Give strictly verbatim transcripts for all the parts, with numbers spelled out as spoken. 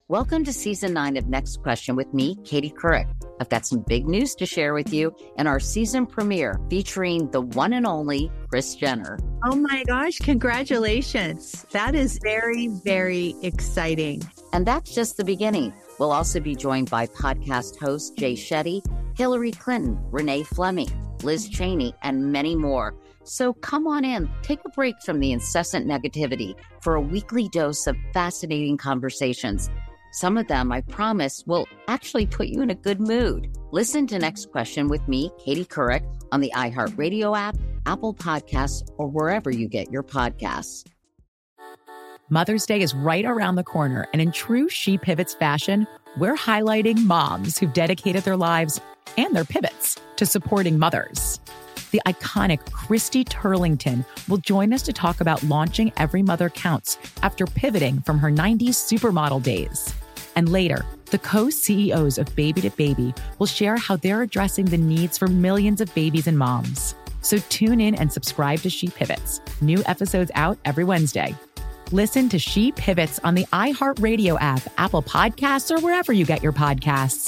Welcome to season nine of Next Question with me, Katie Couric. I've got some big news to share with you in our season premiere featuring the one and only Kris Jenner. Oh my gosh, congratulations. That is very, very exciting. And that's just the beginning. We'll also be joined by podcast host Jay Shetty, Hillary Clinton, Renee Fleming, Liz Cheney, and many more. So come on in, take a break from the incessant negativity for a weekly dose of fascinating conversations. Some of them, I promise, will actually put you in a good mood. Listen to Next Question with me, Katie Couric, on the iHeartRadio app, Apple Podcasts, or wherever you get your podcasts. Mother's Day is right around the corner, and in true She Pivots fashion, we're highlighting moms who've dedicated their lives and their pivots to supporting mothers. The iconic Christy Turlington will join us to talk about launching Every Mother Counts after pivoting from her nineties supermodel days. And later, the co-C E Os of Baby to Baby will share how they're addressing the needs for millions of babies and moms. So tune in and subscribe to She Pivots. New episodes out every Wednesday. Listen to She Pivots on the iHeartRadio app, Apple Podcasts, or wherever you get your podcasts.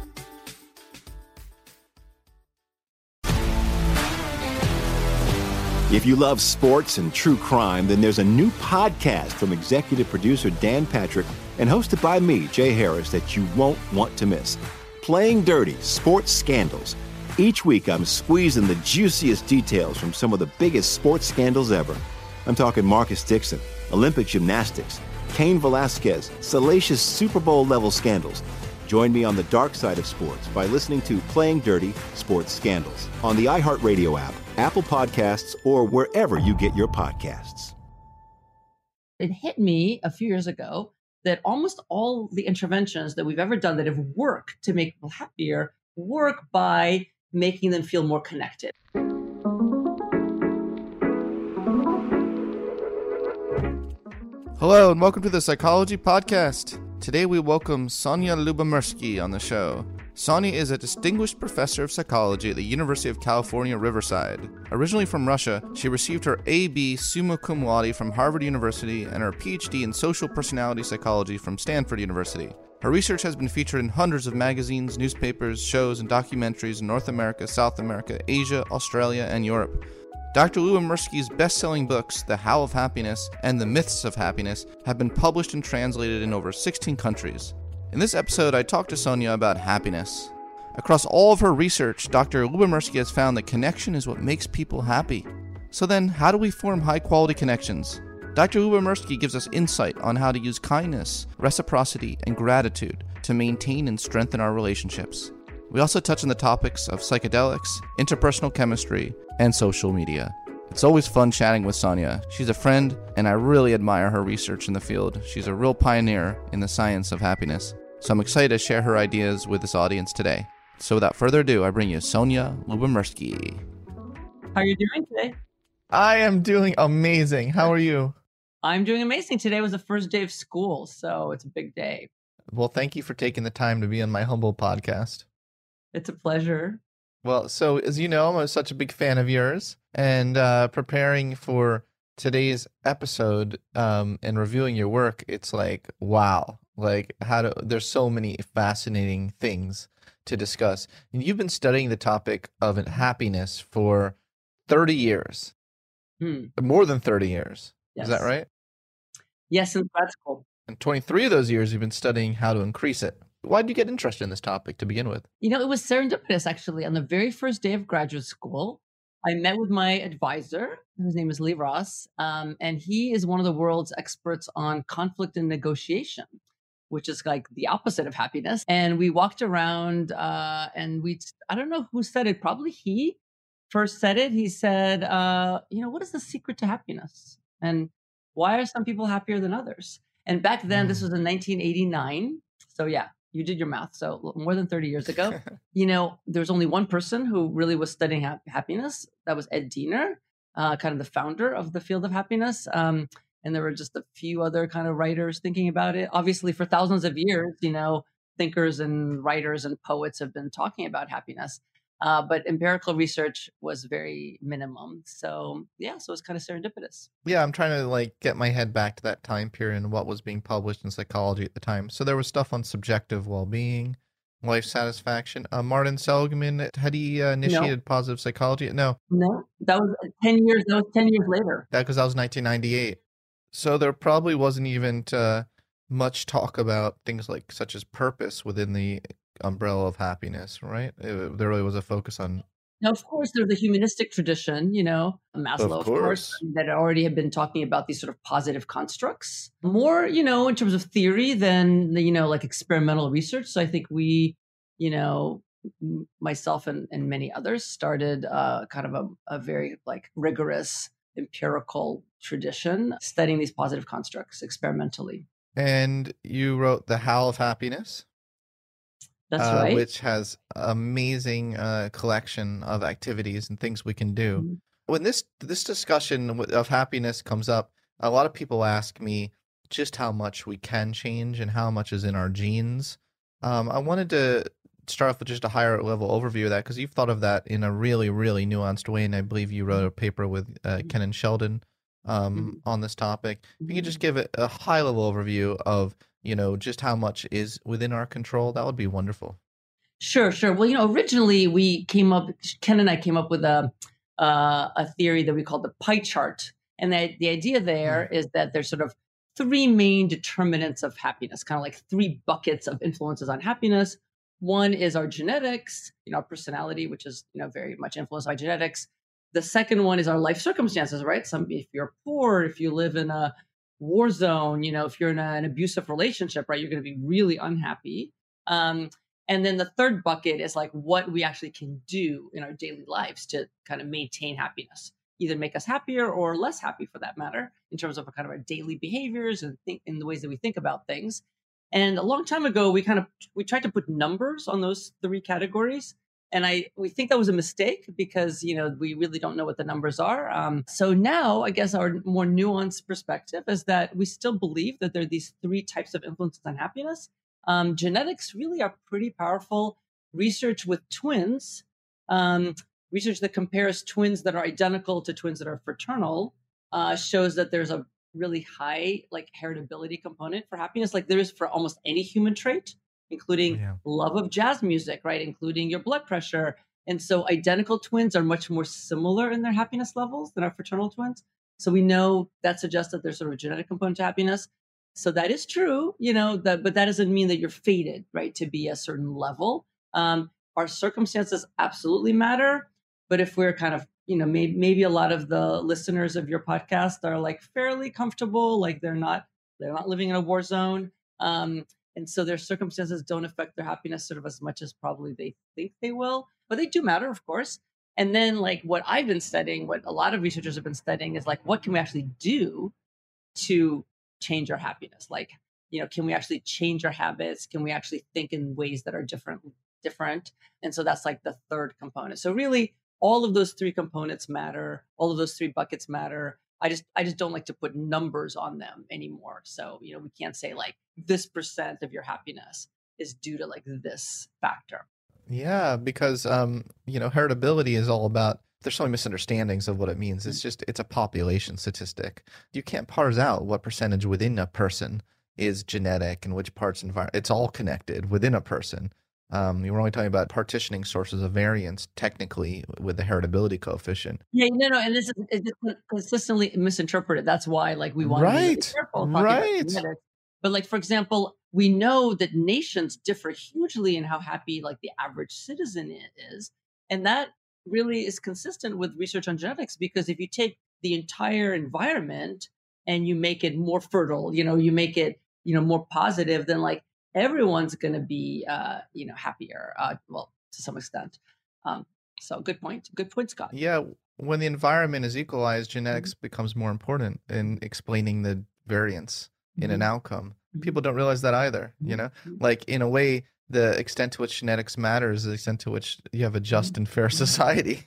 If you love sports and true crime, then there's a new podcast from executive producer Dan Patrick and hosted by me, Jay Harris, that you won't want to miss. Playing Dirty: Sports Scandals. Each week, I'm squeezing the juiciest details from some of the biggest sports scandals ever. I'm talking Marcus Dixon, Olympic gymnastics, Cain Velasquez, salacious Super Bowl-level scandals. Join me on the dark side of sports by listening to Playing Dirty: Sports Scandals on the iHeartRadio app, Apple Podcasts, or wherever you get your podcasts. It hit me a few years ago that almost all the interventions that we've ever done that have worked to make people happier work by making them feel more connected. Hello and welcome to the Psychology Podcast. Today we welcome Sonia Lyubomirsky on the show. Sonia is a distinguished professor of psychology at the University of California, Riverside. Originally from Russia, she received her A B summa cum laude from Harvard University and her P H D in social personality psychology from Stanford University. Her research has been featured in hundreds of magazines, newspapers, shows, and documentaries in North America, South America, Asia, Australia, and Europe. Doctor Lyubomirsky's best-selling books, The How of Happiness and The Myths of Happiness, have been published and translated in over sixteen countries. In this episode, I talked to Sonia about happiness. Across all of her research, Doctor Lyubomirsky has found that connection is what makes people happy. So then, how do we form high-quality connections? Doctor Lyubomirsky gives us insight on how to use kindness, reciprocity, and gratitude to maintain and strengthen our relationships. We also touch on the topics of psychedelics, interpersonal chemistry, and social media. It's always fun chatting with Sonia. She's a friend, and I really admire her research in the field. She's a real pioneer in the science of happiness. So I'm excited to share her ideas with this audience today. So without further ado, I bring you Sonia Lyubomirsky. How are you doing today? I am doing amazing. How are you? I'm doing amazing. Today was the first day of school, so it's a big day. Well, thank you for taking the time to be on my humble podcast. It's a pleasure. Well, so as you know, I'm such a big fan of yours, and uh, preparing for today's episode um, and reviewing your work, it's like, wow, like how do, there's so many fascinating things to discuss. And you've been studying the topic of happiness for thirty years, Hmm. more than thirty years. Yes. Is that right? Yes, and that's cool. And twenty-three of those years, you've been studying how to increase it. Why did you get interested in this topic to begin with? You know, it was serendipitous, actually. On the very first day of graduate school, I met with my advisor, whose name is Lee Ross, um, and he is one of the world's experts on conflict and negotiation, which is like the opposite of happiness. And we walked around uh, and we, I don't know who said it, probably he first said it. He said, uh, you know, what is the secret to happiness? And why are some people happier than others? And back then, this was in nineteen eighty-nine. So yeah, you did your math. So more than thirty years ago, you know, there's only one person who really was studying ha- happiness. That was Ed Diener, uh, kind of the founder of the field of happiness. Um, and there were just a few other kind of writers thinking about it. Obviously, for thousands of years, you know, thinkers and writers and poets have been talking about happiness. Uh, but empirical research was very minimum. So yeah, so it's kind of serendipitous. Yeah, I'm trying to like get my head back to that time period and what was being published in psychology at the time. So there was stuff on subjective well-being, life satisfaction. Uh, Martin Seligman, had he uh, initiated no. positive psychology? No. No, that was ten years. That was ten years later. That because that was nineteen ninety-eight. So there probably wasn't even uh, much talk about things like such as purpose within the umbrella of happiness, right? It, there really was a focus on. Now, of course, there's a humanistic tradition, you know, Maslow, of of course, course that already had been talking about these sort of positive constructs, more, you know, in terms of theory than, you know, like experimental research. So I think we, you know, myself and, and many others started uh, kind of a, a very like rigorous empirical tradition studying these positive constructs experimentally. And you wrote The Howl of Happiness. That's uh, right. Which has amazing uh, collection of activities and things we can do. Mm-hmm. When this this discussion of happiness comes up, a lot of people ask me just how much we can change and how much is in our genes. Um, I wanted to start off with just a higher level overview of that because you've thought of that in a really, really nuanced way. And I believe you wrote a paper with uh, Ken and Sheldon um, mm-hmm. on this topic. If you could just give it a high level overview of, you know, just how much is within our control, that would be wonderful. Sure, sure. Well, you know, originally we came up, Ken and I came up with a uh, a theory that we called the pie chart. And the, the idea there mm-hmm. is that there's sort of three main determinants of happiness, kind of like three buckets of influences on happiness. One is our genetics, you know, our personality, which is, you know, very much influenced by genetics. The second one is our life circumstances, right? Some, if you're poor, if you live in a war zone, you know, if you're in a, an abusive relationship, right, you're going to be really unhappy. Um, and then the third bucket is like what we actually can do in our daily lives to kind of maintain happiness, either make us happier or less happy for that matter, in terms of kind of our daily behaviors and think in the ways that we think about things. And a long time ago, we kind of, we tried to put numbers on those three categories. And I, we think that was a mistake because, you know, we really don't know what the numbers are. Um, so now, I guess our more nuanced perspective is that we still believe that there are these three types of influences on happiness. Um, genetics really are pretty powerful. Research with twins, um, research that compares twins that are identical to twins that are fraternal, uh, shows that there's a really high like heritability component for happiness, like there is for almost any human trait, including yeah. love of jazz music, right? Including your blood pressure. And so identical twins are much more similar in their happiness levels than our fraternal twins. So we know that suggests that there's sort of a genetic component to happiness. So that is true, you know, that, but that doesn't mean that you're fated, right, to be a certain level. Um, our circumstances absolutely matter. But if we're kind of, you know, maybe, maybe a lot of the listeners of your podcast are like fairly comfortable, like they're not, they're not living in a war zone. Um, and so their circumstances don't affect their happiness sort of as much as probably they think they will, but they do matter, of course. And then like what I've been studying, what a lot of researchers have been studying is like, what can we actually do to change our happiness? Like, you know, can we actually change our habits? Can we actually think in ways that are different, different? And so that's like the third component. So really all of those three components matter. All of those three buckets matter. I just, I just don't like to put numbers on them anymore. So, you know, we can't say like this percent of your happiness is due to like this factor. Yeah, because, um, you know, heritability is all about, there's so many misunderstandings of what it means. It's just, it's a population statistic. You can't parse out what percentage within a person is genetic and which parts environment. It's all connected within a person. Um, you were only talking about partitioning sources of variance technically with the heritability coefficient. Yeah, no, no, and this is it's consistently misinterpreted. That's why, like, we want right. to be really careful talking right. about genetics. But, like, for example, we know that nations differ hugely in how happy, like, the average citizen is, and that really is consistent with research on genetics. Because if you take the entire environment and you make it more fertile, you know, you make it, you know, more positive, then like. Everyone's going to be, uh, you know, happier, uh, well, to some extent. Um, so good point. Good point, Scott. Yeah. When the environment is equalized, genetics mm-hmm. becomes more important in explaining the variance mm-hmm. in an outcome. Mm-hmm. People don't realize that either, mm-hmm. you know? Like, in a way, the extent to which genetics matters is the extent to which you have a just mm-hmm. and fair society.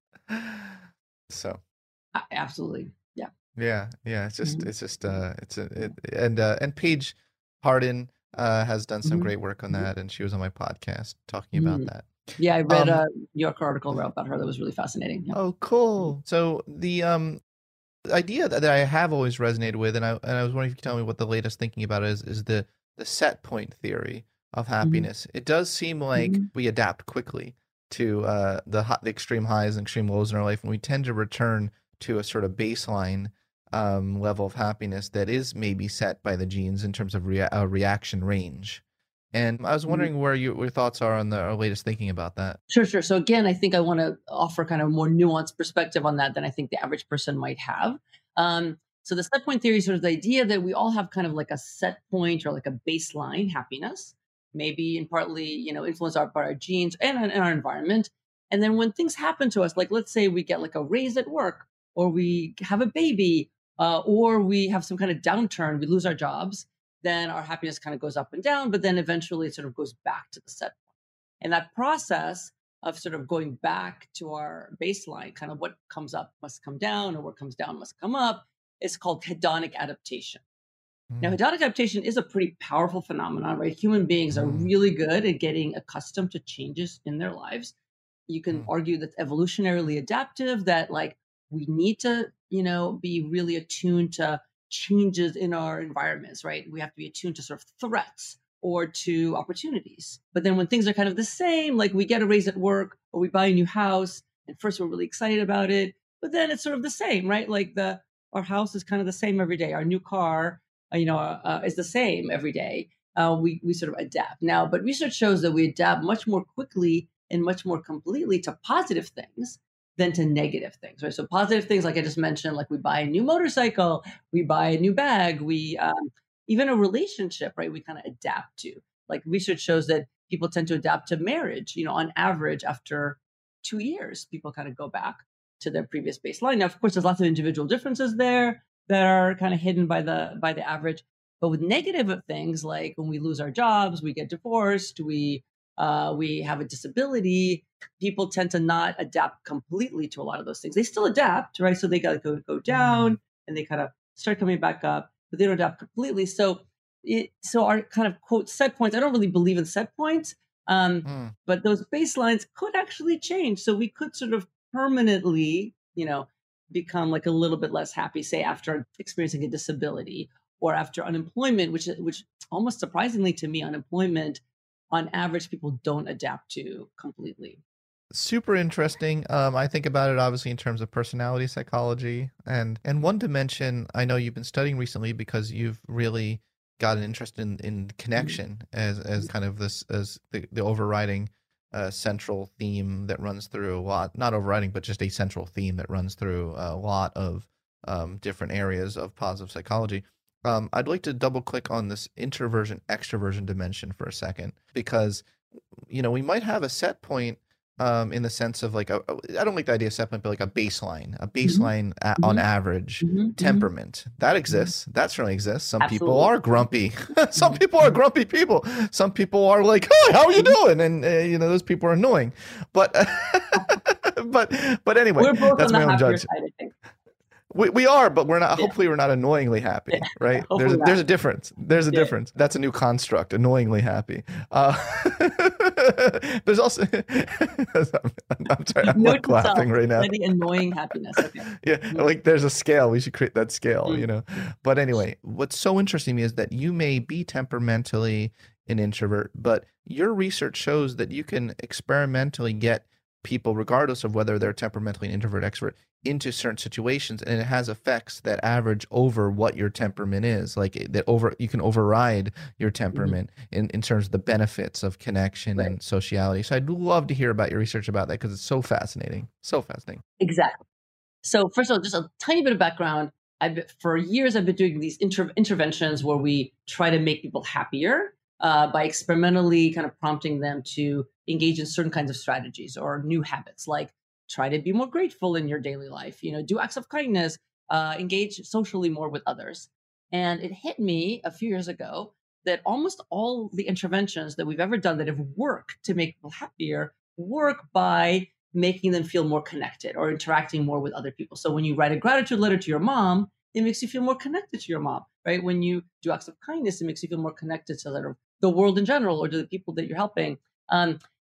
So. Uh, absolutely. Yeah. Yeah. Yeah. It's just, mm-hmm. it's just, uh, it's a, it, and, uh, and Paige Hardin, Uh, has done some mm-hmm. great work on that, and she was on my podcast talking about mm-hmm. that. Yeah, I read Um, a New York article about her that was really fascinating. Yeah. Oh, cool. So the um idea that, that I have always resonated with, and I and I was wondering if you could tell me what the latest thinking about it is, is the the set point theory of Mhm. happiness. It does seem like Mhm. we adapt quickly to uh, the hi- the extreme highs and extreme lows in our life, and we tend to return to a sort of baseline um, level of happiness that is maybe set by the genes in terms of rea- uh, reaction range. And I was Mhm. wondering where you, your thoughts are on the our latest thinking about that. Sure, sure. So again, I think I want to offer kind of more nuanced perspective on that than I think the average person might have. Um, so the set point theory is sort of the idea that we all have kind of like a set point or like a baseline happiness, maybe in partly, you know, influenced our, by our genes and, and our environment. And then when things happen to us, like let's say we get like a raise at work, or we have a baby, uh, or we have some kind of downturn, we lose our jobs, then our happiness kind of goes up and down, but then eventually it sort of goes back to the set. And that process of sort of going back to our baseline, kind of what comes up must come down, or what comes down must come up, is called hedonic adaptation. Now, Mm, hedonic adaptation is a pretty powerful phenomenon, right? Human beings are mm, really good at getting accustomed to changes in their lives. You can mm, argue that's evolutionarily adaptive, that like we need to, you know, be really attuned to changes in our environments, right? We have to be attuned to sort of threats or to opportunities. But then when things are kind of the same, like we get a raise at work or we buy a new house, and first we're really excited about it, but then it's sort of the same, right? Like the our house is kind of the same every day. Our new car, uh, you know, uh, uh, is the same every day. Uh, we we sort of adapt now, but research shows that we adapt much more quickly and much more completely to positive things than to negative things, right? So positive things, like I just mentioned, like we buy a new motorcycle, we buy a new bag, we um, even a relationship, right? We kind of adapt to. Like research shows that people tend to adapt to marriage. You know, on average, after two years, people kind of go back to their previous baseline. Now, of course, there's lots of individual differences there that are kind of hidden by the by the average. But with negative things, like when we lose our jobs, we get divorced, we uh, we have a disability, people tend to not adapt completely to a lot of those things. They still adapt, right? So they got to go go mm, down and they kind of start coming back up, but they don't adapt completely. So it so our kind of quote set points. I don't really believe in set points, um, mm. but those baselines could actually change. So we could sort of permanently, you know, become like a little bit less happy, say after experiencing a disability or after unemployment, which which almost surprisingly to me, unemployment on average people don't adapt to completely. Super interesting. Um, I think about it obviously in terms of personality psychology, and and one dimension I know you've been studying recently because you've really got an interest in in connection as as kind of this as the, the overriding uh, central theme that runs through a lot, not overriding, but just a central theme that runs through a lot of um, different areas of positive psychology. Um, I'd like to double click on this introversion extroversion dimension for a second because you know we might have a set point um, in the sense of like a, I don't like the idea of set point, but like a baseline, a Mhm, baseline a, on mhm, average mhm, mhm, temperament that mhm. exists. That certainly exists. Some people Absolutely. are grumpy. Some Mhm, people are mhm, grumpy people. Some people are like, "Hey, how are you mhm. doing?" And uh, you know, those people are annoying. But but but anyway, We're both on that's the my own happier judge. side, I think. We we are, but we're not. Yeah, Hopefully, we're not annoyingly yeah. happy, right? There's Hopefully a, not. there's a difference. There's a Yeah. difference. That's a new construct. Annoyingly happy. Uh, there's also. I'm, I'm sorry. I'm Note like to self: laughing right now. study annoying happiness. Okay. Yeah, Mhm, like there's a scale. We should create that scale. You mm, know. But anyway, what's so interesting to me is that you may be temperamentally an introvert, but your research shows that you can experimentally get people, regardless of whether they're temperamentally an introvert, extrovert, into certain situations, and it has effects that average over what your temperament is. Like that over, you can override your mhm. temperament in, in terms of the benefits of connection Right. and sociality. So I'd love to hear about your research about that because it's so fascinating. So fascinating. Exactly. So first of all, just a tiny bit of background. I've been, for years I've been doing these inter- interventions where we try to make people happier uh, by experimentally kind of prompting them to engage in certain kinds of strategies or new habits, like try to be more grateful in your daily life. You know, do acts of kindness, uh, engage socially more with others. And it hit me a few years ago that almost all the interventions that we've ever done that have worked to make people happier work by making them feel more connected or interacting more with other people. So when you write a gratitude letter to your mom, it makes you feel more connected to your mom, right? When you do acts of kindness, it makes you feel more connected to the, the world in general or to the people that you're helping. Um,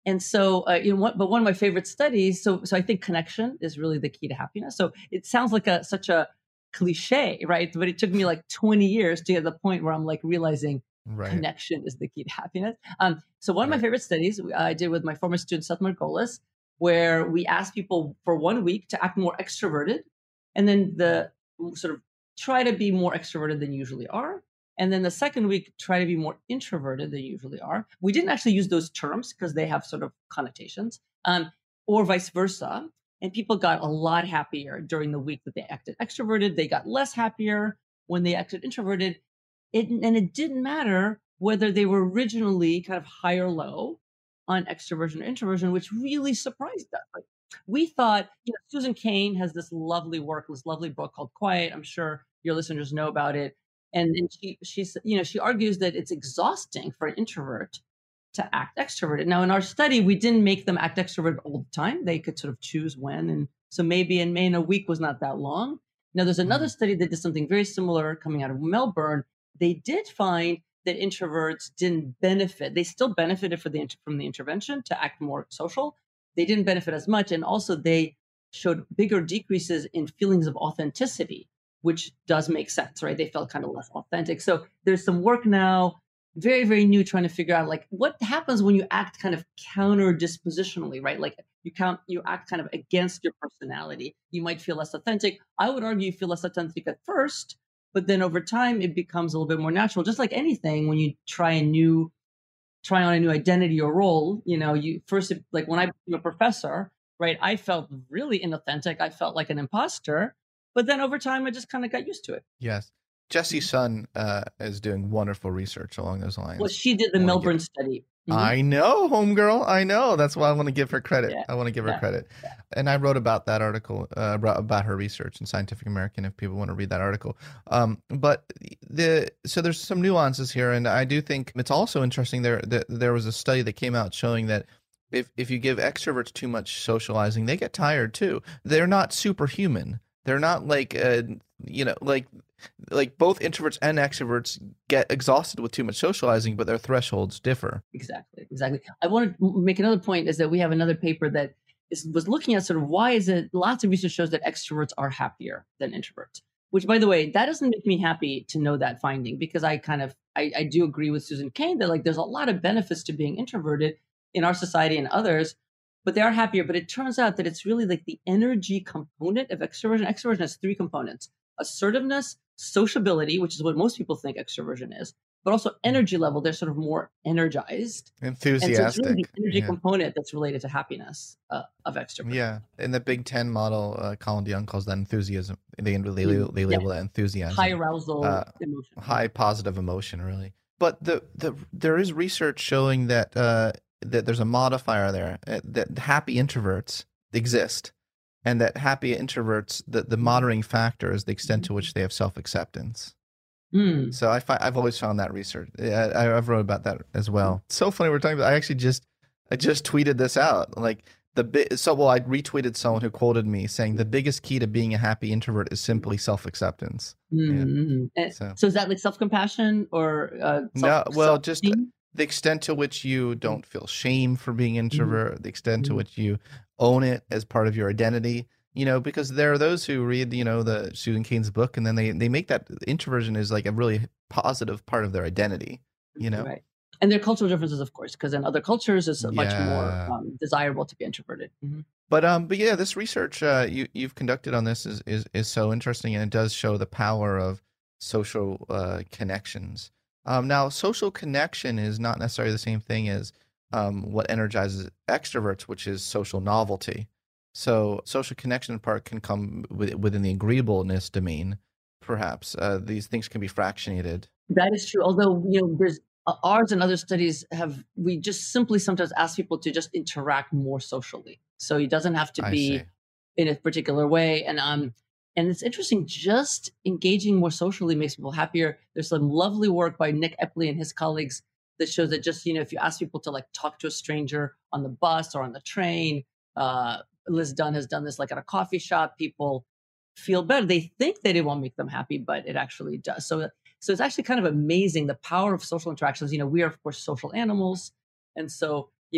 And so, uh, you know, what, but one of my favorite studies. So, so I think connection is really the key to happiness. So it sounds like a such a cliche, right? But it took me like twenty years to get to the point where I'm like realizing Right. connection is the key to happiness. Um, so one of my Right. favorite studies I did with my former student Seth Margolis, where we asked people for one week to act more extroverted, and then the sort of try to be more extroverted than you usually are. And then the second week, try to be more introverted than you usually are. We didn't actually use those terms because they have sort of connotations, um, or vice versa. And people got a lot happier during the week that they acted extroverted. They got less happier when they acted introverted. It, and it didn't matter whether they were originally kind of high or low on extroversion or introversion, which really surprised us. Like, we thought, you know, Susan Cain has this lovely work, this lovely book called Quiet. I'm sure your listeners know about it. And, and she, she's, you know, she argues that it's exhausting for an introvert to act extroverted. Now, in our study, we didn't make them act extroverted all the time. They could sort of choose when. And so maybe in, in a week was not that long. Now, there's another study that did something very similar coming out of Melbourne. They did find that introverts didn't benefit. They still benefited for the, from the intervention to act more social. They didn't benefit as much. And also they showed bigger decreases in feelings of authenticity, which does make sense, right? They felt kind of less authentic. So there's some work now, very, very new, trying to figure out like what happens when you act kind of counter dispositionally, right? Like you count, you act kind of against your personality. You might feel less authentic. I would argue you feel less authentic at first, but then over time it becomes a little bit more natural. Just like anything, when you try a new, try on a new identity or role, you know, you first, like when I became a professor, right? I felt really inauthentic. I felt like an imposter. But then over time, I just kind of got used to it. Yes. Jessie Sun uh, is doing wonderful research along those lines. Well, she did the Melbourne give... study. Mm-hmm. I know, homegirl. I know. That's why I want to give her credit. Yeah. I want to give yeah. her credit. Yeah. And I wrote about that article, uh, about her research in Scientific American, if people want to read that article. Um, but the so there's some nuances here. And I do think it's also interesting there that there was a study that came out showing that if, if you give extroverts too much socializing, they get tired too. They're not superhuman. They're not like, uh, you know, like like both introverts and extroverts get exhausted with too much socializing, but their thresholds differ. Exactly, exactly. I want to make another point is that we have another paper that is, was looking at sort of why is it, lots of research shows that extroverts are happier than introverts, which by the way, that doesn't make me happy to know that finding because I kind of, I, I do agree with Susan Cain that like there's a lot of benefits to being introverted in our society and others, but they are happier. But it turns out that it's really like the energy component of extroversion. Extroversion has three components: assertiveness, sociability, which is what most people think extroversion is, but also energy level. They're sort of more energized. Enthusiastic. And so it's really the energy yeah. component that's related to happiness uh, of extroversion. Yeah. In the Big Ten model, uh, Colin DeYoung calls that enthusiasm. They, they, they label yeah. that enthusiasm. High arousal uh, emotion. High positive emotion, really. But the, the there is research showing that uh, that there's a modifier there, uh, that happy introverts exist. And that happy introverts, the, the moderating factor is the extent to which they have self-acceptance. Mm. So I fi- I've always found that research. I, I've wrote about that as well. It's so funny we're talking about. I actually just I just tweeted this out. Like the bi- so well, I retweeted someone who quoted me saying the biggest key to being a happy introvert is simply self-acceptance. Mm-hmm. Yeah. So. so is that like self-compassion or uh, self- no? Well, just self-esteem? The extent to which you don't feel shame for being introvert, mm-hmm. the extent to mm-hmm. which you own it as part of your identity, you know, because there are those who read, you know, the Susan Cain's book and then they, they make that introversion is like a really positive part of their identity, you know? Right. And there are cultural differences, of course, because in other cultures it's yeah. much more um, desirable to be introverted. Mm-hmm. But um, but yeah, this research uh, you you've conducted on this is, is is so interesting, and it does show the power of social uh, connections. Um, now, social connection is not necessarily the same thing as um, what energizes extroverts, which is social novelty. So social connection part can come with, within the agreeableness domain, perhaps. Uh, these things can be fractionated. That is true. Although, you know, there's uh, ours and other studies have, we just simply sometimes ask people to just interact more socially. So it doesn't have to be in a particular way. And um, and it's interesting, just engaging more socially makes people happier. There's some lovely work by Nick Epley and his colleagues that shows that just, you know, if you ask people to like talk to a stranger on the bus or on the train, uh, Liz Dunn has done this like at a coffee shop, people feel better. They think that it won't make them happy, but it actually does. So, so it's actually kind of amazing the power of social interactions. You know, we are of course social animals. And so, you know,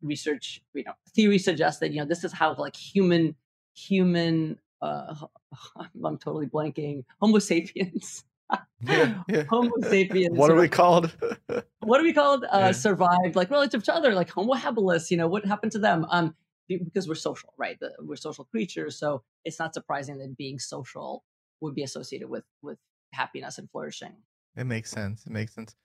research, you know, theory suggests that, you know, this is how like human, human, uh, I'm totally blanking, Homo sapiens. Yeah, yeah. Homo sapiens. What are we called? What are we called? Uh, Yeah. Survived, like relative to other, like Homo habilis. You know, what happened to them? Um, be- because we're social, right? The, we're social creatures, so it's not surprising that being social would be associated with with happiness and flourishing. It makes sense. It makes sense.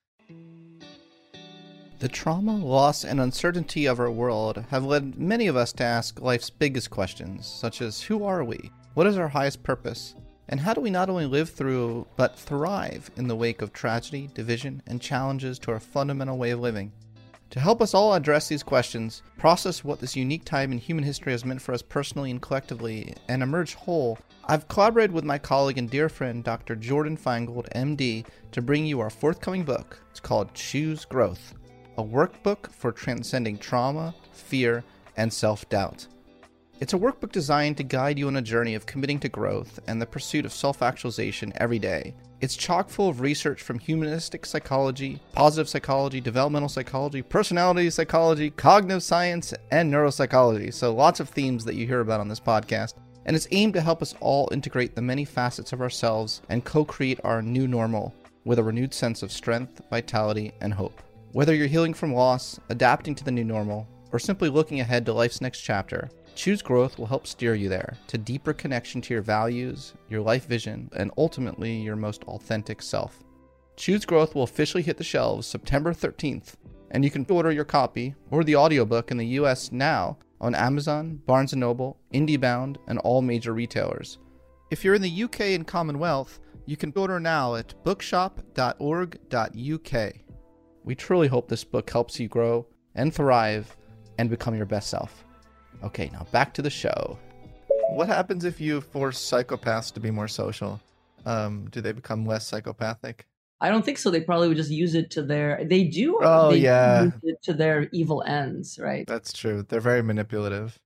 The trauma, loss, and uncertainty of our world have led many of us to ask life's biggest questions, such as who are we? What is our highest purpose? And how do we not only live through, but thrive in the wake of tragedy, division, and challenges to our fundamental way of living? To help us all address these questions, process what this unique time in human history has meant for us personally and collectively, and emerge whole, I've collaborated with my colleague and dear friend, Doctor Jordan Feingold, M D, to bring you our forthcoming book. It's called Choose Growth, a workbook for transcending trauma, fear, and self-doubt. It's a workbook designed to guide you on a journey of committing to growth and the pursuit of self-actualization every day. It's chock full of research from humanistic psychology, positive psychology, developmental psychology, personality psychology, cognitive science, and neuropsychology. So lots of themes that you hear about on this podcast. And it's aimed to help us all integrate the many facets of ourselves and co-create our new normal with a renewed sense of strength, vitality, and hope. Whether you're healing from loss, adapting to the new normal, or simply looking ahead to life's next chapter, Choose Growth will help steer you there to deeper connection to your values, your life vision, and ultimately your most authentic self. Choose Growth will officially hit the shelves September thirteenth, and you can order your copy or the audiobook in the U S now on Amazon, Barnes and Noble, IndieBound, and all major retailers. If you're in the U K and Commonwealth, you can order now at bookshop dot org dot U K. We truly hope this book helps you grow and thrive and become your best self. Okay, now back to the show. What happens if you force psychopaths to be more social? Um, do they become less psychopathic? I don't think so. They probably would just use it to their. They do. Oh, they yeah. do use it to their evil ends, right? That's true. They're very manipulative.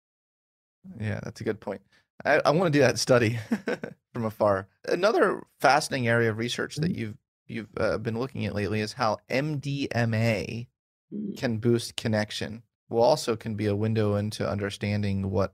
Yeah, that's a good point. I, I want to do that study from afar. Another fascinating area of research that you've you've uh, been looking at lately is how M D M A can boost connection. Well, also can be a window into understanding what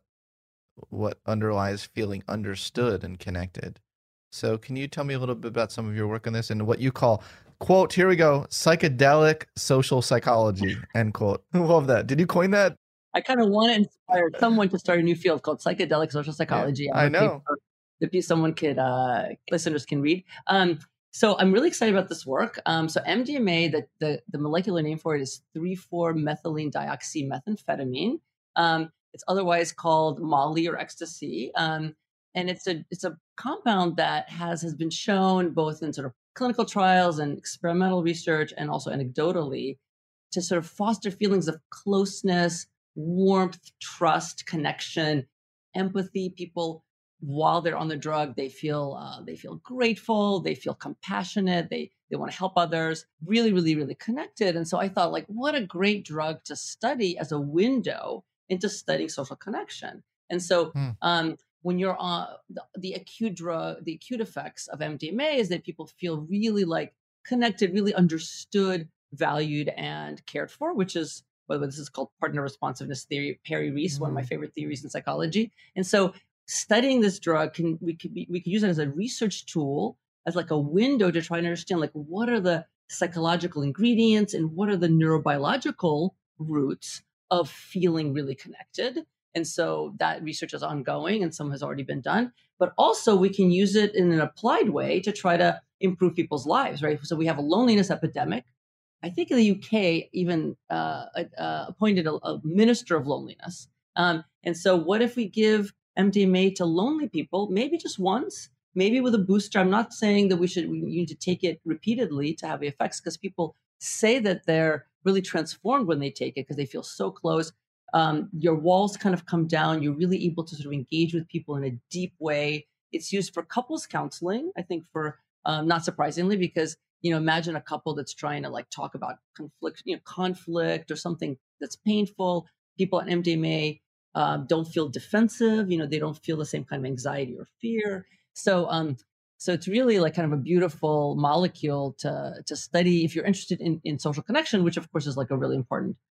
what underlies feeling understood and connected. So can you tell me a little bit about some of your work on this and what you call, quote, here we go, psychedelic social psychology, end quote. Love that. Did you coin that? I kind of want to inspire someone to start a new field called psychedelic social psychology. Yeah, I know. The piece someone could, uh, listeners can read. Um, so I'm really excited about this work. Um, so M D M A, the, the, the molecular name for it is three four methylene dioxymethamphetamine. Um, it's otherwise called Molly or ecstasy. Um, and it's a it's a compound that has, has been shown both in sort of clinical trials and experimental research and also anecdotally to sort of foster feelings of closeness, warmth, trust, connection, empathy. People, while they're on the drug, they feel uh, they feel grateful, they feel compassionate, they they want to help others, really, really, really connected. And so I thought, like, what a great drug to study as a window into studying social connection. And so Hmm. um, when you're on the, the acute drug, the acute effects of M D M A is that people feel really like connected, really understood, valued, and cared for, which is well, this is called partner responsiveness theory, Perry Reese, one of my favorite theories in psychology. And so studying this drug can we could be we could use it as a research tool, as like a window to try and understand like what are the psychological ingredients and what are the neurobiological roots of feeling really connected. And so that research is ongoing and some has already been done. But also we can use it in an applied way to try to improve people's lives, right? So we have a loneliness epidemic. I think in the U K even uh, uh, appointed a, a minister of loneliness. Um, and so what if we give M D M A to lonely people, maybe just once, maybe with a booster? I'm not saying that we should we need to take it repeatedly to have the effects, because people say that they're really transformed when they take it because they feel so close. Um, your walls kind of come down. You're really able to sort of engage with people in a deep way. It's used for couples counseling, I think, for um, not surprisingly, because you know, imagine a couple that's trying to like talk about conflict, you know, conflict or something that's painful. People on M D M A um, don't feel defensive. You know, they don't feel the same kind of anxiety or fear. So, um, so it's really like kind of a beautiful molecule to to study if you're interested in in social connection, which of course is like a really important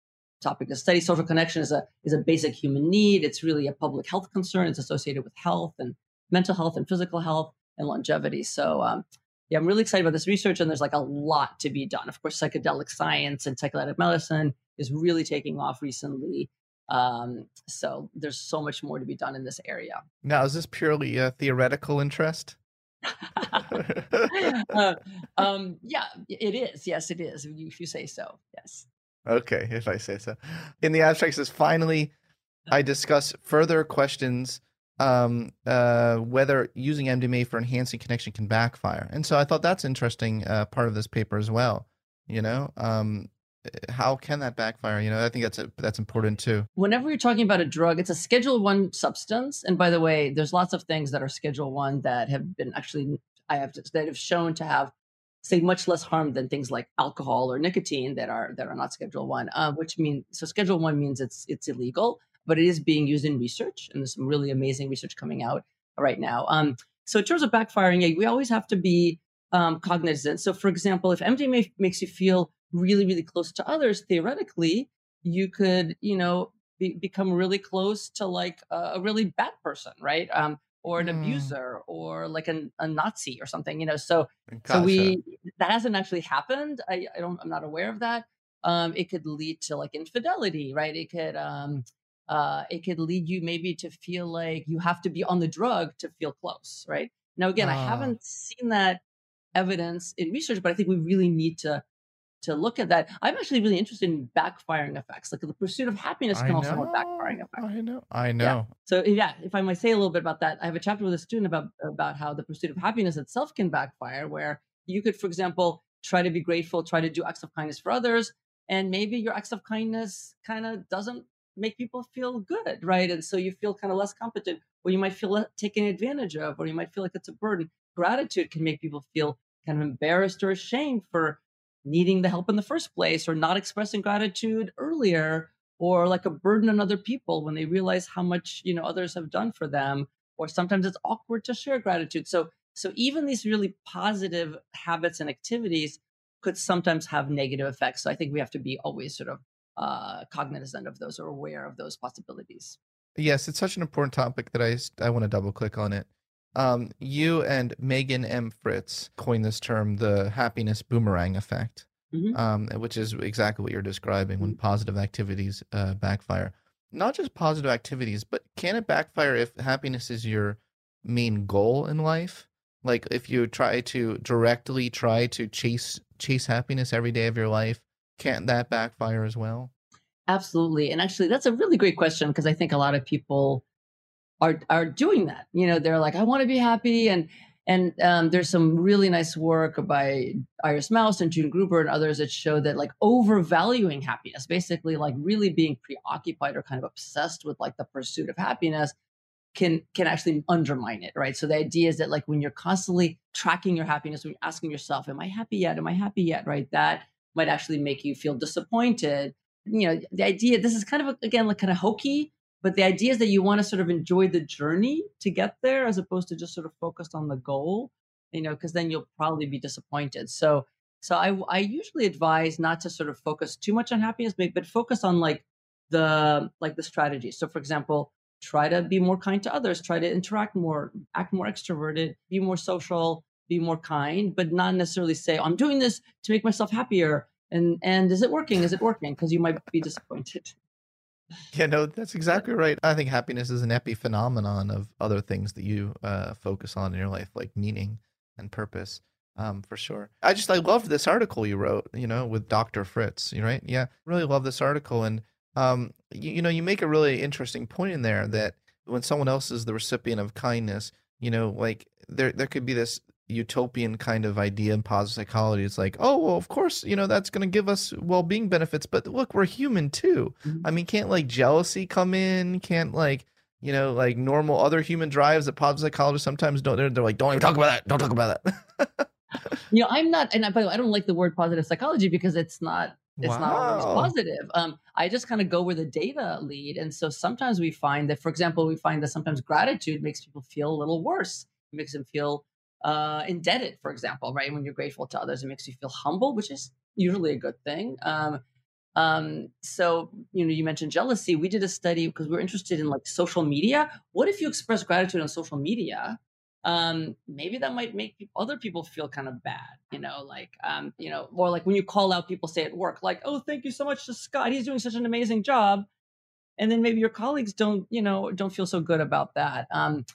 topic to study. Social connection is a is a basic human need. It's really a public health concern. It's associated with health and mental health and physical health and longevity. So um, yeah, I'm really excited about this research, and there's like a lot to be done. Of course, psychedelic science and psychedelic medicine is really taking off recently. Um, so there's so much more to be done in this area. Now, is this purely a theoretical interest? uh, um, yeah, it is. Yes, it is. If you, if you say so. Yes. Okay, if I say so. In the abstract says, finally, I discuss further questions um, uh, whether using M D M A for enhancing connection can backfire. And so I thought that's interesting uh, part of this paper as well. You know, um, how can that backfire? You know, I think that's a, that's important too. Whenever you're talking about a drug, it's a Schedule One substance. And by the way, there's lots of things that are Schedule One that have been actually, I have to, that have shown to have, say, much less harm than things like alcohol or nicotine that are that are not Schedule One. Uh, which means, so Schedule One means it's it's illegal, but it is being used in research, and there's some really amazing research coming out right now. Um, so in terms of backfiring, yeah, we always have to be um, cognizant. So, for example, if M D M A makes you feel really, really close to others, theoretically, you could, you know, be, become really close to like a, a really bad person, right? Um, or an mm. abuser, or like an, a Nazi or something, you know. So, gotcha. so we that hasn't actually happened. I, I don't. I'm not aware of that. Um, it could lead to like infidelity, right? It could, um, uh, it could lead you maybe to feel like you have to be on the drug to feel close, right? Now, again, uh. I haven't seen that evidence in research, but I think we really need to. to look at that. I'm actually really interested in backfiring effects. Like the pursuit of happiness can also have backfiring effects. I know. I know. Yeah. So yeah, if I might say a little bit about that, I have a chapter with a student about, about how the pursuit of happiness itself can backfire, where you could, for example, try to be grateful, try to do acts of kindness for others. And maybe your acts of kindness kind of doesn't make people feel good, right? And so you feel kind of less competent, or you might feel taken advantage of, or you might feel like it's a burden. Gratitude can make people feel kind of embarrassed or ashamed for needing the help in the first place, or not expressing gratitude earlier, or like a burden on other people when they realize how much, you know, others have done for them. Or sometimes it's awkward to share gratitude. So, so even these really positive habits and activities could sometimes have negative effects. So I think we have to be always sort of uh, cognizant of those, or aware of those possibilities. Yes, it's such an important topic that I, I want to double click on it. Um, you and Megan M. Fritz coined this term, the happiness boomerang effect, mm-hmm. um, which is exactly what you're describing when positive activities uh, backfire. Not just positive activities, but can it backfire if happiness is your main goal in life? Like if you try to directly try to chase chase happiness every day of your life, can't that backfire as well? Absolutely. And actually, that's a really great question, because I think a lot of people are are doing that. You know, they're like, I want to be happy. And and um, there's some really nice work by Iris Mouse and June Gruber and others that show that like overvaluing happiness, basically like really being preoccupied or kind of obsessed with like the pursuit of happiness, can can actually undermine it, right? So the idea is that like when you're constantly tracking your happiness, when you're asking yourself, am I happy yet? Am I happy yet? Right? That might actually make you feel disappointed. You know, the idea, this is kind of, again, like kind of hokey, but the idea is that you want to sort of enjoy the journey to get there, as opposed to just sort of focus on the goal, you know, because then you'll probably be disappointed. So, so I, I usually advise not to sort of focus too much on happiness, but focus on like the, like the strategies. So for example, try to be more kind to others, try to interact more, act more extroverted, be more social, be more kind, but not necessarily say, I'm doing this to make myself happier. And, and is it working? Is it working? Because you might be disappointed. Yeah, no, that's exactly right. I think happiness is an epiphenomenon of other things that you uh, focus on in your life, like meaning and purpose, um, for sure. I just, I loved this article you wrote, you know, with Doctor Fritz, right? Yeah, really love this article. And, um, you, you know, you make a really interesting point in there that when someone else is the recipient of kindness, you know, like there, there could be this utopian kind of idea in positive psychology. It's like, oh, well, of course, you know, that's going to give us well-being benefits, but look, we're human too. Mm-hmm. I mean, can't like jealousy come in? Can't like, you know, like normal other human drives that positive psychologists sometimes don't, they're, they're like, don't even talk about that. Don't talk about that. You know, I'm not, and I, by the way, I don't like the word positive psychology because it's not, it's wow. not always positive. Um, I just kind of go where the data lead. And so sometimes we find that, for example, we find that sometimes gratitude makes people feel a little worse. It makes them feel uh, indebted, for example, right? When you're grateful to others, it makes you feel humble, which is usually a good thing. Um, Um, so, you know, you mentioned jealousy. We did a study because we were interested in like social media. What if you express gratitude on social media? Um, maybe that might make peop- other people feel kind of bad, you know, like, um, you know, or like when you call out people say at work, like, oh, thank you so much to Scott. He's doing such an amazing job. And then maybe your colleagues don't, you know, don't feel so good about that. Um,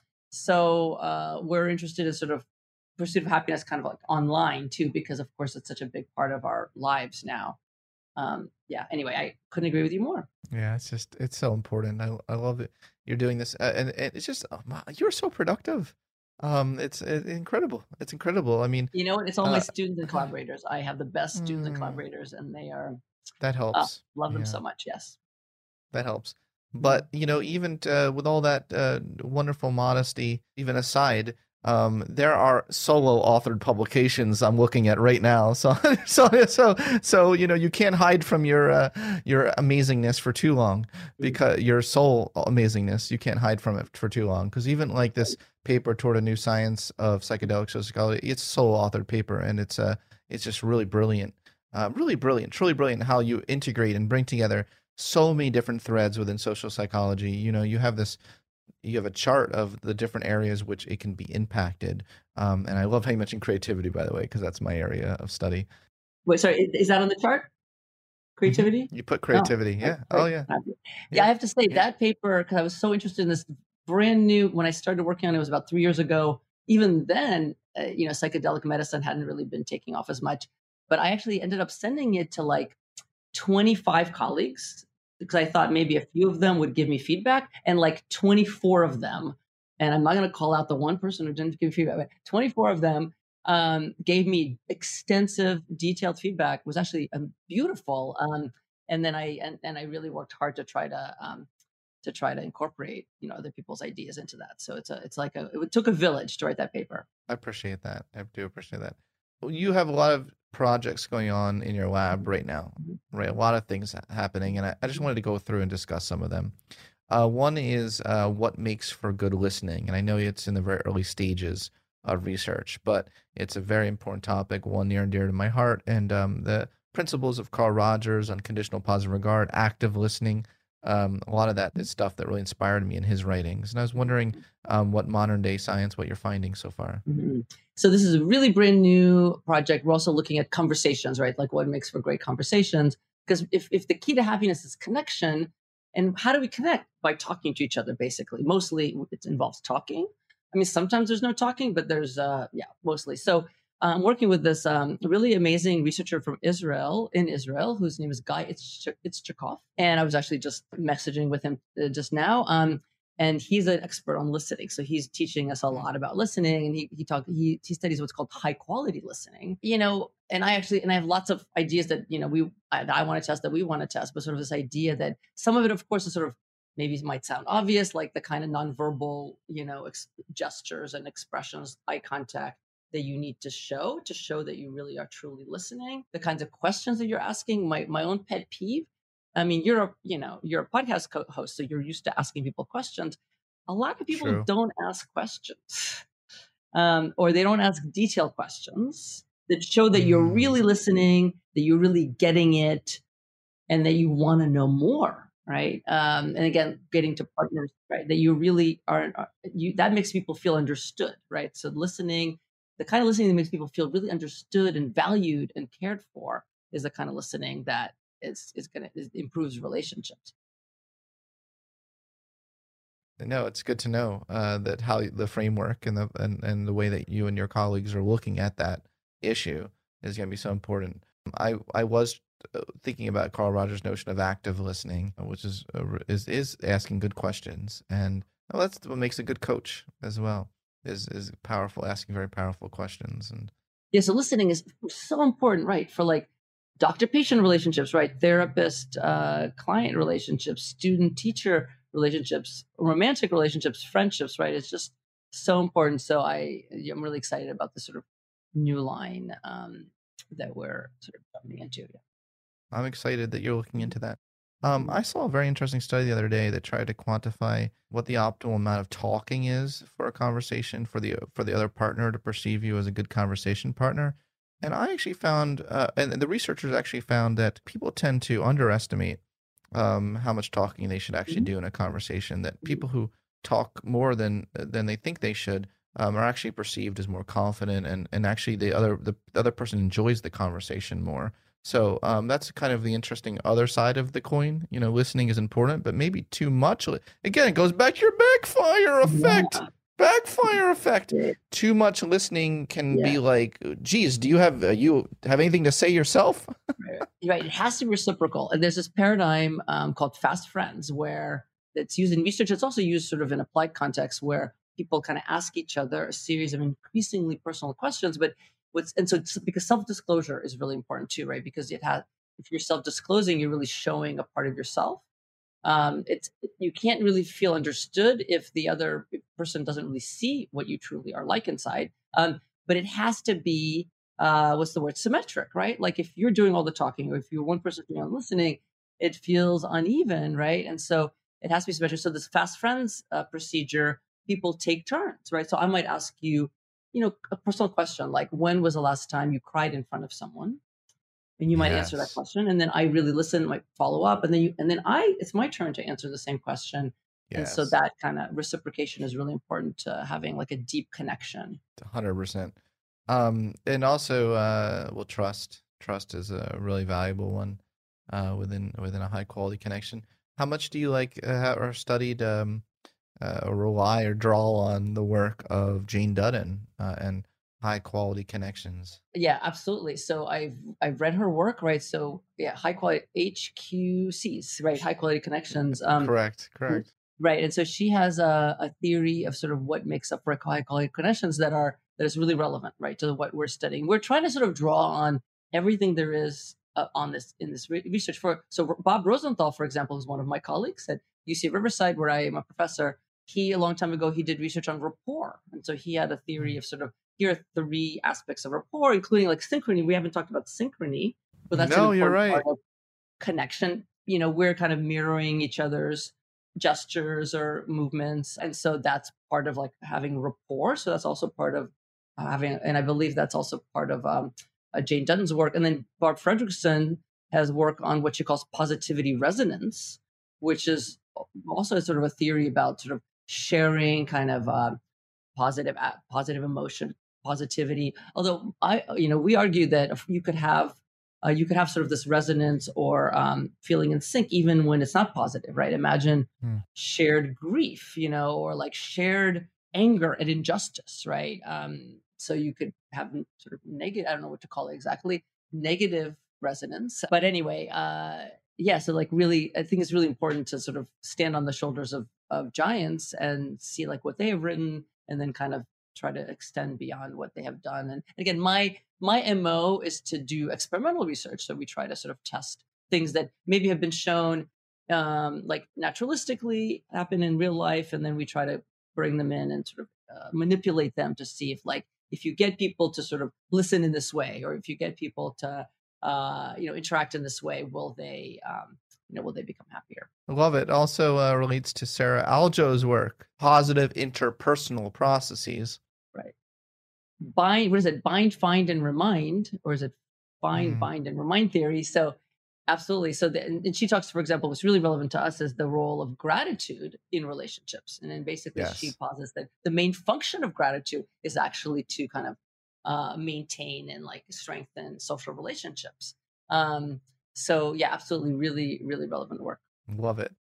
so uh, we're interested in sort of pursuit of happiness kind of like online too, because of course it's such a big part of our lives now. Um, yeah, anyway, I couldn't agree with you more. Yeah, it's just it's so important. I I love it. You're doing this, uh, and, and it's just oh, wow, you're so productive. Um, it's, it's incredible. It's incredible. I mean, You know what? It's all my uh, students and collaborators. I have the best students and mm, collaborators, and they are that uh, helps. love them Yeah, so much. Yes. that helps. Mhm. But you know, even uh, with all that uh, wonderful modesty, even aside, um, there are solo authored publications I'm looking at right now. So, so, so, so you know, you can't hide from your uh, your amazingness for too long, because your soul amazingness, you can't hide from it for too long. Because even like this paper toward a new science of psychedelic sociology, it's a solo authored paper, and it's uh, it's just really brilliant, uh, really brilliant, truly brilliant how you integrate and bring together so many different threads within social psychology. You know, you have this, you have a chart of the different areas which it can be impacted. Um, and I love how you mentioned creativity, by the way, because that's my area of study. Wait, sorry, i- is that on the chart? hmm Creativity? You put Oh, creativity. that's Yeah. Oh, great. yeah. Fabulous. Yeah, I Yeah. have to say Yeah. that paper, because I was so interested in this brand new, when I started working on it, it was about three years ago. Even then, uh, you know, psychedelic medicine hadn't really been taking off as much. But I actually ended up sending it to like twenty-five colleagues because I thought maybe a few of them would give me feedback, and like twenty-four of them, and I'm not going to call out the one person who didn't give me feedback, but twenty-four of them um, gave me extensive, detailed feedback. It was actually um, beautiful. Um, and then I and, and I really worked hard to try to um, to try to incorporate, you know, other people's ideas into that. So it's a it's like a it took a village to write that paper. I appreciate that. I do appreciate that. Well, you have a lot of projects going on in your lab right now, Mhm. right? A lot of things ha- happening, and I, I just wanted to go through and discuss some of them. Uh, one is uh, what makes for good listening, and I know it's in the very early stages of research, but it's a very important topic, one near and dear to my heart. And um, the principles of Carl Rogers, unconditional positive regard, active listening, um, a lot of that is stuff that really inspired me in his writings. And I was wondering um, what modern day science, what you're finding so far. Mhm. So this is a really brand new project. We're also looking at conversations, right? Like what makes for great conversations. Because if, if the key to happiness is connection, and how do we connect? By talking to each other, basically. Mostly it involves talking. I mean, sometimes there's no talking, but there's, uh, yeah, mostly. So I'm working with this um, really amazing researcher from Israel, in Israel, whose name is Guy Itzch- Itzchakov. And I was actually just messaging with him uh, just now. Um, and he's an expert on listening, so he's teaching us a lot about listening, and he he talk he he studies what's called high quality listening, you know. And I actually and I have lots of ideas that, you know, we I, that I want to test, that we want to test, but sort of this idea that some of it, of course, is sort of maybe might sound obvious, like the kind of nonverbal, you know, ex- gestures and expressions, eye contact that you need to show to show that you really are truly listening, the kinds of questions that you're asking. My my own pet peeve, I mean, you're a, you know, you're a podcast co- host, so you're used to asking people questions. A lot of people True. don't ask questions, um, or they don't ask detailed questions that show that you're Mm, really listening, that you're really getting it, and that you want to know more, right? Um, and again, getting to partners, right? That you really are, are you. That makes people feel understood, right? So listening, the kind of listening that makes people feel really understood and valued and cared for, is the kind of listening that is is going to improves relationships. no, it's good to know uh, that how the framework and the and, and the way that you and your colleagues are looking at that issue is going to be so important. I I was uh, thinking about Carl Rogers' notion of active listening, which is uh, is is asking good questions, and well, that's what makes a good coach as well. Is is powerful, asking very powerful questions, and Yeah, so listening is so important, right? For like doctor-patient relationships, right? Therapist, uh, client relationships, student-teacher relationships, romantic relationships, friendships, right? It's just so important. So I, yeah, I'm really excited about this sort of new line um, that we're sort of jumping into. Yeah. I'm excited that you're looking into that. Um, I saw a very interesting study the other day that tried to quantify what the optimal amount of talking is for a conversation for the for the other partner to perceive you as a good conversation partner. And I actually found, uh, and the researchers actually found that people tend to underestimate um, how much talking they should actually do in a conversation. That people who talk more than than they think they should um, are actually perceived as more confident, and and actually the other the, the other person enjoys the conversation more. So um, that's kind of the interesting other side of the coin. You know, listening is important, but maybe too much. Again, it goes back to your backfire effect. Yeah. Backfire effect. Too much listening can yeah. be like, geez, do you have uh, you have anything to say yourself? Right. It has to be reciprocal. And there's this paradigm um, called fast friends, where it's used in research. It's also used sort of in applied context, where people kind of ask each other a series of increasingly personal questions. But what's and so it's, because self-disclosure is really important too, right? Because it has, if you're self-disclosing, you're really showing a part of yourself. Um, it's you can't really feel understood if the other person doesn't really see what you truly are like inside. Um, but it has to be uh, what's the word symmetric, right? Like if you're doing all the talking, or if you're one person doing all the listening, it feels uneven, right? And so it has to be symmetric. So this fast friends uh, procedure, people take turns, right? So I might ask you, you know, a personal question like, when was the last time you cried in front of someone? And you might yes. answer that question, and then I really listen, might follow up, and then you, and then I, it's my turn to answer the same question. Yes. And so that kind of reciprocation is really important to having like a deep connection. one hundred percent. Um, and also, uh, well, trust. Trust is a really valuable one uh, within within a high quality connection. How much do you like uh, or studied um, uh, or rely or draw on the work of Jane Dudden uh, and high quality connections? Yeah, absolutely. So I've I've read her work, right? So yeah, high quality H Q Cs, right? High quality connections. Um, correct, correct. Right, and so she has a, a theory of sort of what makes up for high quality connections that are that is really relevant, right, to what we're studying. We're trying to sort of draw on everything there is uh, on this in this re- research. For so Bob Rosenthal, for example, is one of my colleagues at U C Riverside, where I am a professor. He a long time ago he did research on rapport, and so he had a theory of sort of here are three aspects of rapport, including like synchrony. We haven't talked about synchrony, but that's no, an you're important right. part of connection. You know, we're kind of mirroring each other's gestures or movements, and so that's part of like having rapport. So that's also part of having, and I believe that's also part of um, uh, Jane Dudden's work. And then Barb Fredrickson has work on what she calls positivity resonance, which is also sort of a theory about sort of sharing kind of uh, positive positive emotion, positivity. Although I, you know, we argue that if you could have uh, you could have sort of this resonance or um, feeling in sync even when it's not positive, right? Imagine hmm. shared grief, you know, or like shared anger at injustice, right? Um, so you could have sort of negative, I don't know what to call it exactly, negative resonance. But anyway, uh, yeah, so like really, I think it's really important to sort of stand on the shoulders of of giants and see like what they have written, and then kind of try to extend beyond what they have done. And again, my my M O is to do experimental research. So we try to sort of test things that maybe have been shown um, like naturalistically happen in real life, and then we try to bring them in and sort of uh, manipulate them to see if like if you get people to sort of listen in this way, or if you get people to uh, you know interact in this way, will they um, you know will they become happier? I love it. Also uh, relates to Sarah Aljo's work, positive interpersonal processes. Right. Bind, what is it? Bind, find, and remind, or is it find, mm. bind, and remind theory? So absolutely. So the, and she talks, for example, what's really relevant to us is the role of gratitude in relationships. And then basically yes. she posits that the main function of gratitude is actually to kind of uh, maintain and like strengthen social relationships. Um, so yeah, absolutely. Really, really relevant work. Love it.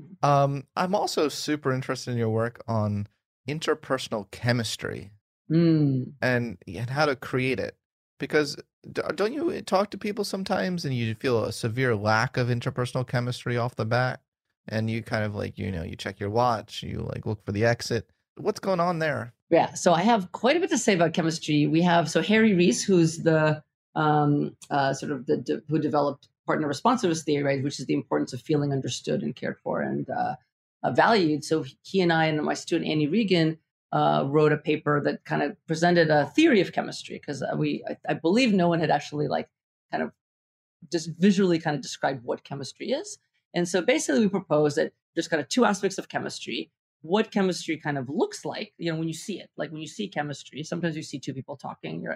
Um, I'm also super interested in your work on interpersonal chemistry mm. and, and how to create it. Because don't you talk to people sometimes and you feel a severe lack of interpersonal chemistry off the bat? And you kind of like, you know, you check your watch, you like look for the exit. What's going on there? Yeah, so I have quite a bit to say about chemistry. We have, so Harry Rees, who's the um, uh, sort of the, de- who developed partner responsiveness theory, right, which is the importance of feeling understood and cared for and uh, uh, valued. So he and I and my student Annie Regan uh, wrote a paper that kind of presented a theory of chemistry, because uh, we, I, I believe, no one had actually like kind of just visually kind of described what chemistry is. And so basically, we proposed that there's kind of two aspects of chemistry. What chemistry kind of looks like, you know, when you see it, like when you see chemistry, sometimes you see two people talking, you're,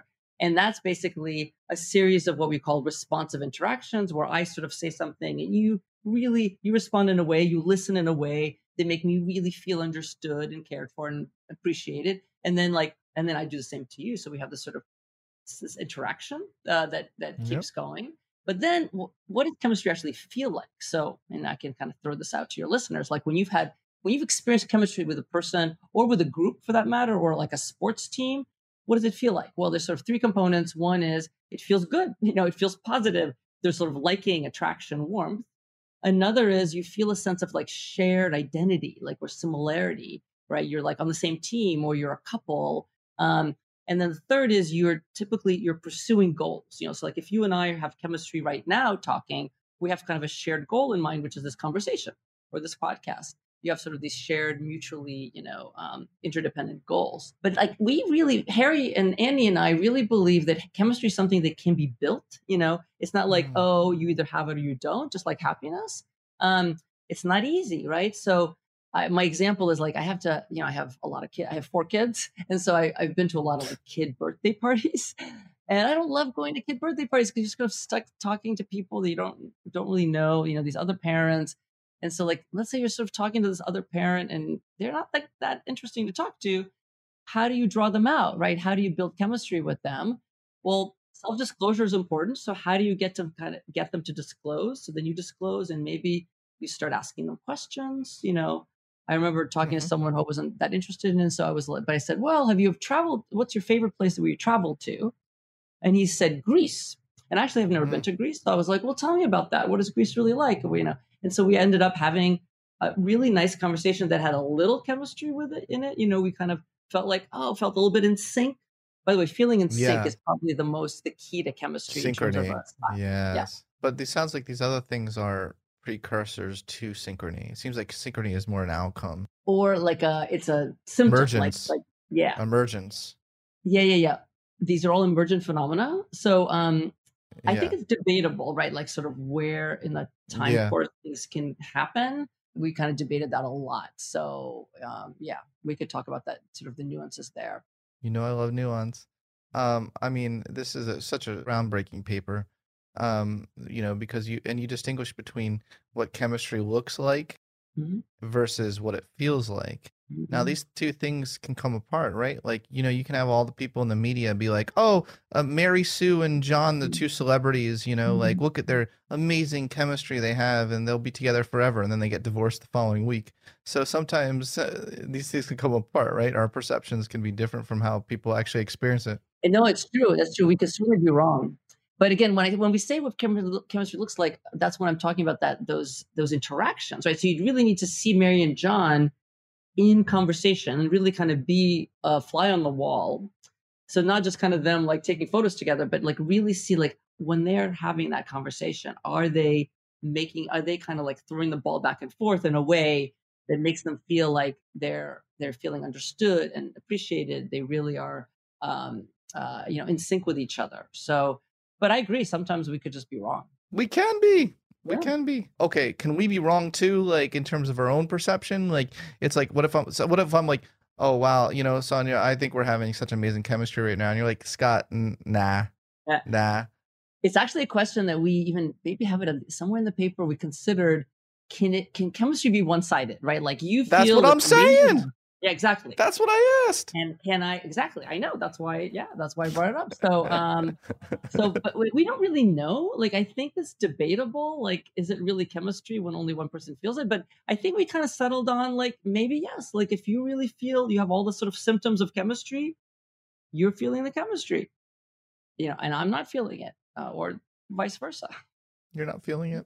And that's basically a series of what we call responsive interactions, where I sort of say something and you really, you respond in a way, you listen in a way that make me really feel understood and cared for and appreciated. And then like, and then I do the same to you. So we have this sort of this interaction uh, that, that Yep. keeps going. But then w- what does chemistry actually feel like? So, and I can kind of throw this out to your listeners, like when you've had, when you've experienced chemistry with a person or with a group for that matter, or like a sports team, what does it feel like? Well, there's sort of three components. One is it feels good. You know, it feels positive. There's sort of liking, attraction, warmth. Another is you feel a sense of like shared identity, like or similarity, right? You're like on the same team or you're a couple. Um, and then the third is you're typically, you're pursuing goals, you know, so like if you and I have chemistry right now talking, we have kind of a shared goal in mind, which is this conversation or this podcast. You have sort of these shared, mutually, you know, um, interdependent goals. But like we really, Harry and Annie and I really believe that chemistry is something that can be built. You know, it's not like, Mm. oh, you either have it or you don't, just like happiness. Um, it's not easy, right? So I, my example is like I have to, you know, I have a lot of kids. I have four kids, and so I, I've been to a lot of like kid birthday parties, and I don't love going to kid birthday parties because you're just kind of stuck talking to people that you don't don't really know. You know, these other parents. And so, like, let's say you're sort of talking to this other parent and they're not like that interesting to talk to. How do you draw them out, right? How do you build chemistry with them? Well, self-disclosure is important. So how do you get to kind of get them to disclose? So then you disclose and maybe you start asking them questions. You know, I remember talking Mhm. to someone who I wasn't that interested in. So I was like, but I said, well, have you traveled? What's your favorite place that we traveled to? And he said, Greece. And actually, I've never been Mhm. to Greece. So I was like, well, tell me about that. What is Greece really like? We, you know, and so we ended up having a really nice conversation that had a little chemistry with it in it. You know, we kind of felt like, oh, felt a little bit in sync. By the way, feeling in sync Yeah. is probably the most, the key to chemistry in terms of Synchrony. us. Yeah. Yes. But it sounds like these other things are precursors to synchrony. It seems like synchrony is more an outcome. Or like a, it's a symptom. Like, Emergence. like, yeah. Emergence. Yeah, yeah, yeah. These are all emergent phenomena. So um, I Yeah. think it's debatable, right? Like sort of where in the time Yeah. course things can happen. We kind of debated that a lot. So um, yeah, we could talk about that, sort of the nuances there. You know, I love nuance. Um, I mean, this is a, such a groundbreaking paper. Um, you know, because you and you distinguish between what chemistry looks like Mhm. versus what it feels like. Now, Mhm. these two things can come apart, right? Like, you know, you can have all the people in the media be like, oh, uh, Mary Sue and John, the two celebrities, you know, like, Mhm. look at their amazing chemistry they have and they'll be together forever. And then they get divorced the following week. So sometimes uh, these things can come apart, right? Our perceptions can be different from how people actually experience it. And no, it's true. That's true. We could certainly be wrong. But again, when I when we say what chemi- chemistry looks like, that's when I'm talking about that those those interactions, right? So you really need to see Mary and John in conversation and really kind of be a fly on the wall. So not just kind of them like taking photos together, but like really see like when they're having that conversation, are they making, are they kind of like throwing the ball back and forth in a way that makes them feel like they're they're feeling understood and appreciated. They really are, um, uh, you know, in sync with each other. So, but I agree. Sometimes we could just be wrong. We can be. We Yeah. can be. Okay, can we be wrong too? Like in terms of our own perception? Like it's like, what if I'm? So what if I'm like, oh wow, you know, Sonia, I think we're having such amazing chemistry right now, and you're like, Scott, n- nah, Yeah. nah. It's actually a question that we even maybe have it in- somewhere in the paper. We considered, can it can chemistry be one sided, right? Like you That's feel what I'm it's amazing. saying. Yeah, exactly. That's what I asked. And can I exactly? I know that's why. Yeah, that's why I brought it up. So, um, so but we we don't really know. Like, I think it's debatable. Like, is it really chemistry when only one person feels it? But I think we kind of settled on like maybe yes. Like, if you really feel you have all the sort of symptoms of chemistry, you're feeling the chemistry. You know, and I'm not feeling it, uh, or vice versa. You're not feeling it.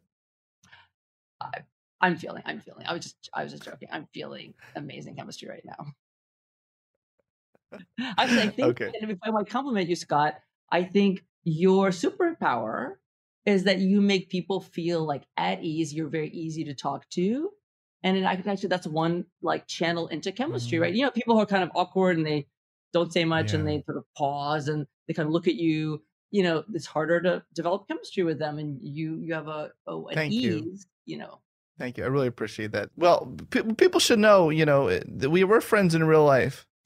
I, I'm feeling. I'm feeling. I was just. I was just joking. I'm feeling amazing chemistry right now. Actually, I think Okay. and if I might compliment you, Scott, I think your superpower is that you make people feel like at ease. You're very easy to talk to, and it, act- actually that's one like channel into chemistry, Mhm. right? You know, people who are kind of awkward and they don't say much and Yeah. they sort of pause and they kind of look at you. You know, it's harder to develop chemistry with them, and you you have a, a an Thank ease. you. You know. Thank you. I really appreciate that. Well, pe- people should know, you know, that we were friends in real life.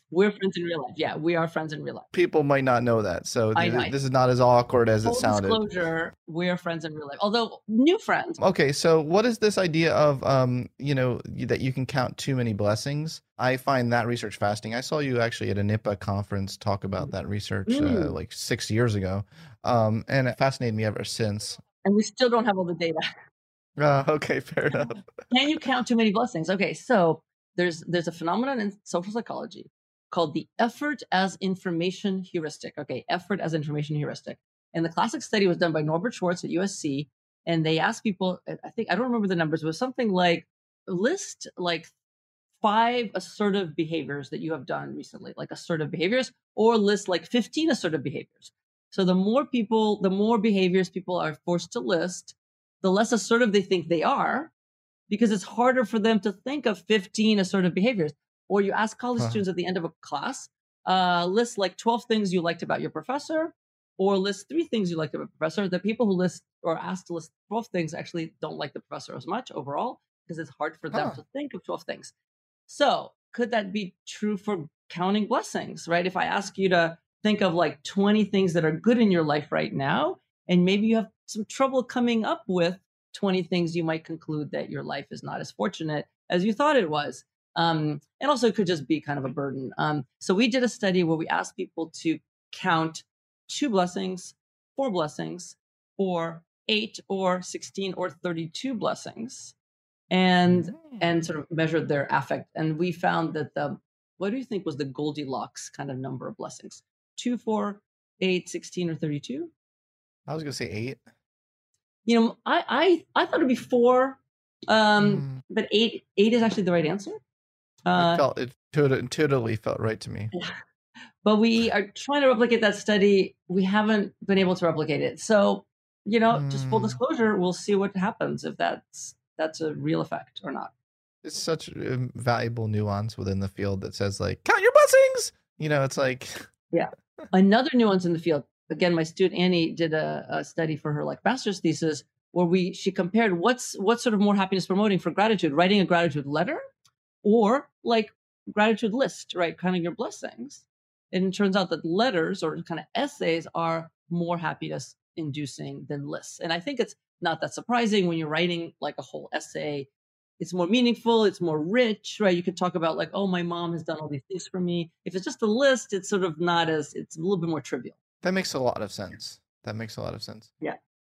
We're friends in real life. Yeah, we are friends in real life. People might not know that. So I th- know. this is not as awkward as Full it sounded. disclosure, we're friends in real life. Although new friends. Okay, so what is this idea of, um, you know, y- that you can count too many blessings? I find that research fascinating. I saw you actually at a NIPA conference talk about that research uh, Mm. like six years ago, um, and it fascinated me ever since. And we still don't have all the data. Uh, okay, fair enough. Can you count too many blessings? Okay, so there's there's a phenomenon in social psychology called the effort as information heuristic. Okay, effort as information heuristic. And the classic study was done by Norbert Schwartz at U S C, and they asked people, I think I don't remember the numbers, it was something like list like five assertive behaviors that you have done recently, like assertive behaviors, or list like fifteen assertive behaviors. So the more people, the more behaviors people are forced to list, the less assertive they think they are, because it's harder for them to think of fifteen assertive behaviors. Or you ask college Huh. students at the end of a class, uh, list like twelve things you liked about your professor, or list three things you liked about the professor. The people who list or asked to list twelve things actually don't like the professor as much overall, because it's hard for them Huh. to think of twelve things. So could that be true for counting blessings, right? If I ask you to think of like twenty things that are good in your life right now, and maybe you have some trouble coming up with twenty things, you might conclude that your life is not as fortunate as you thought it was. Um, and also it could just be kind of a burden. Um, so we did a study where we asked people to count two blessings, four blessings, or eight or sixteen or thirty-two blessings, and and sort of measured their affect. And we found that the, what do you think was the Goldilocks kind of number of blessings? Two, four, eight, sixteen, or thirty-two? I was gonna say eight. You know, I I, I thought it'd be four, um, Mm. but eight eight is actually the right answer. It Uh, felt it intuit- intuitively felt right to me. but we are trying to replicate that study. We haven't been able to replicate it. So, you know, just full Mm. disclosure, we'll see what happens if that's that's a real effect or not. It's such a valuable nuance within the field that says like count your blessings. You know, it's like Yeah. Another nuance in the field. Again, my student Annie did a, a study for her like master's thesis where we she compared what's what's sort of more happiness promoting for gratitude, writing a gratitude letter or like gratitude list, right? Counting your blessings. And it turns out that letters or kind of essays are more happiness inducing than lists. And I think it's not that surprising when you're writing like a whole essay. It's more meaningful, it's more rich, right? You could talk about like, oh, my mom has done all these things for me. If it's just a list, it's sort of not as, it's a little bit more trivial. that makes a lot of sense. That makes a lot of sense. Yeah.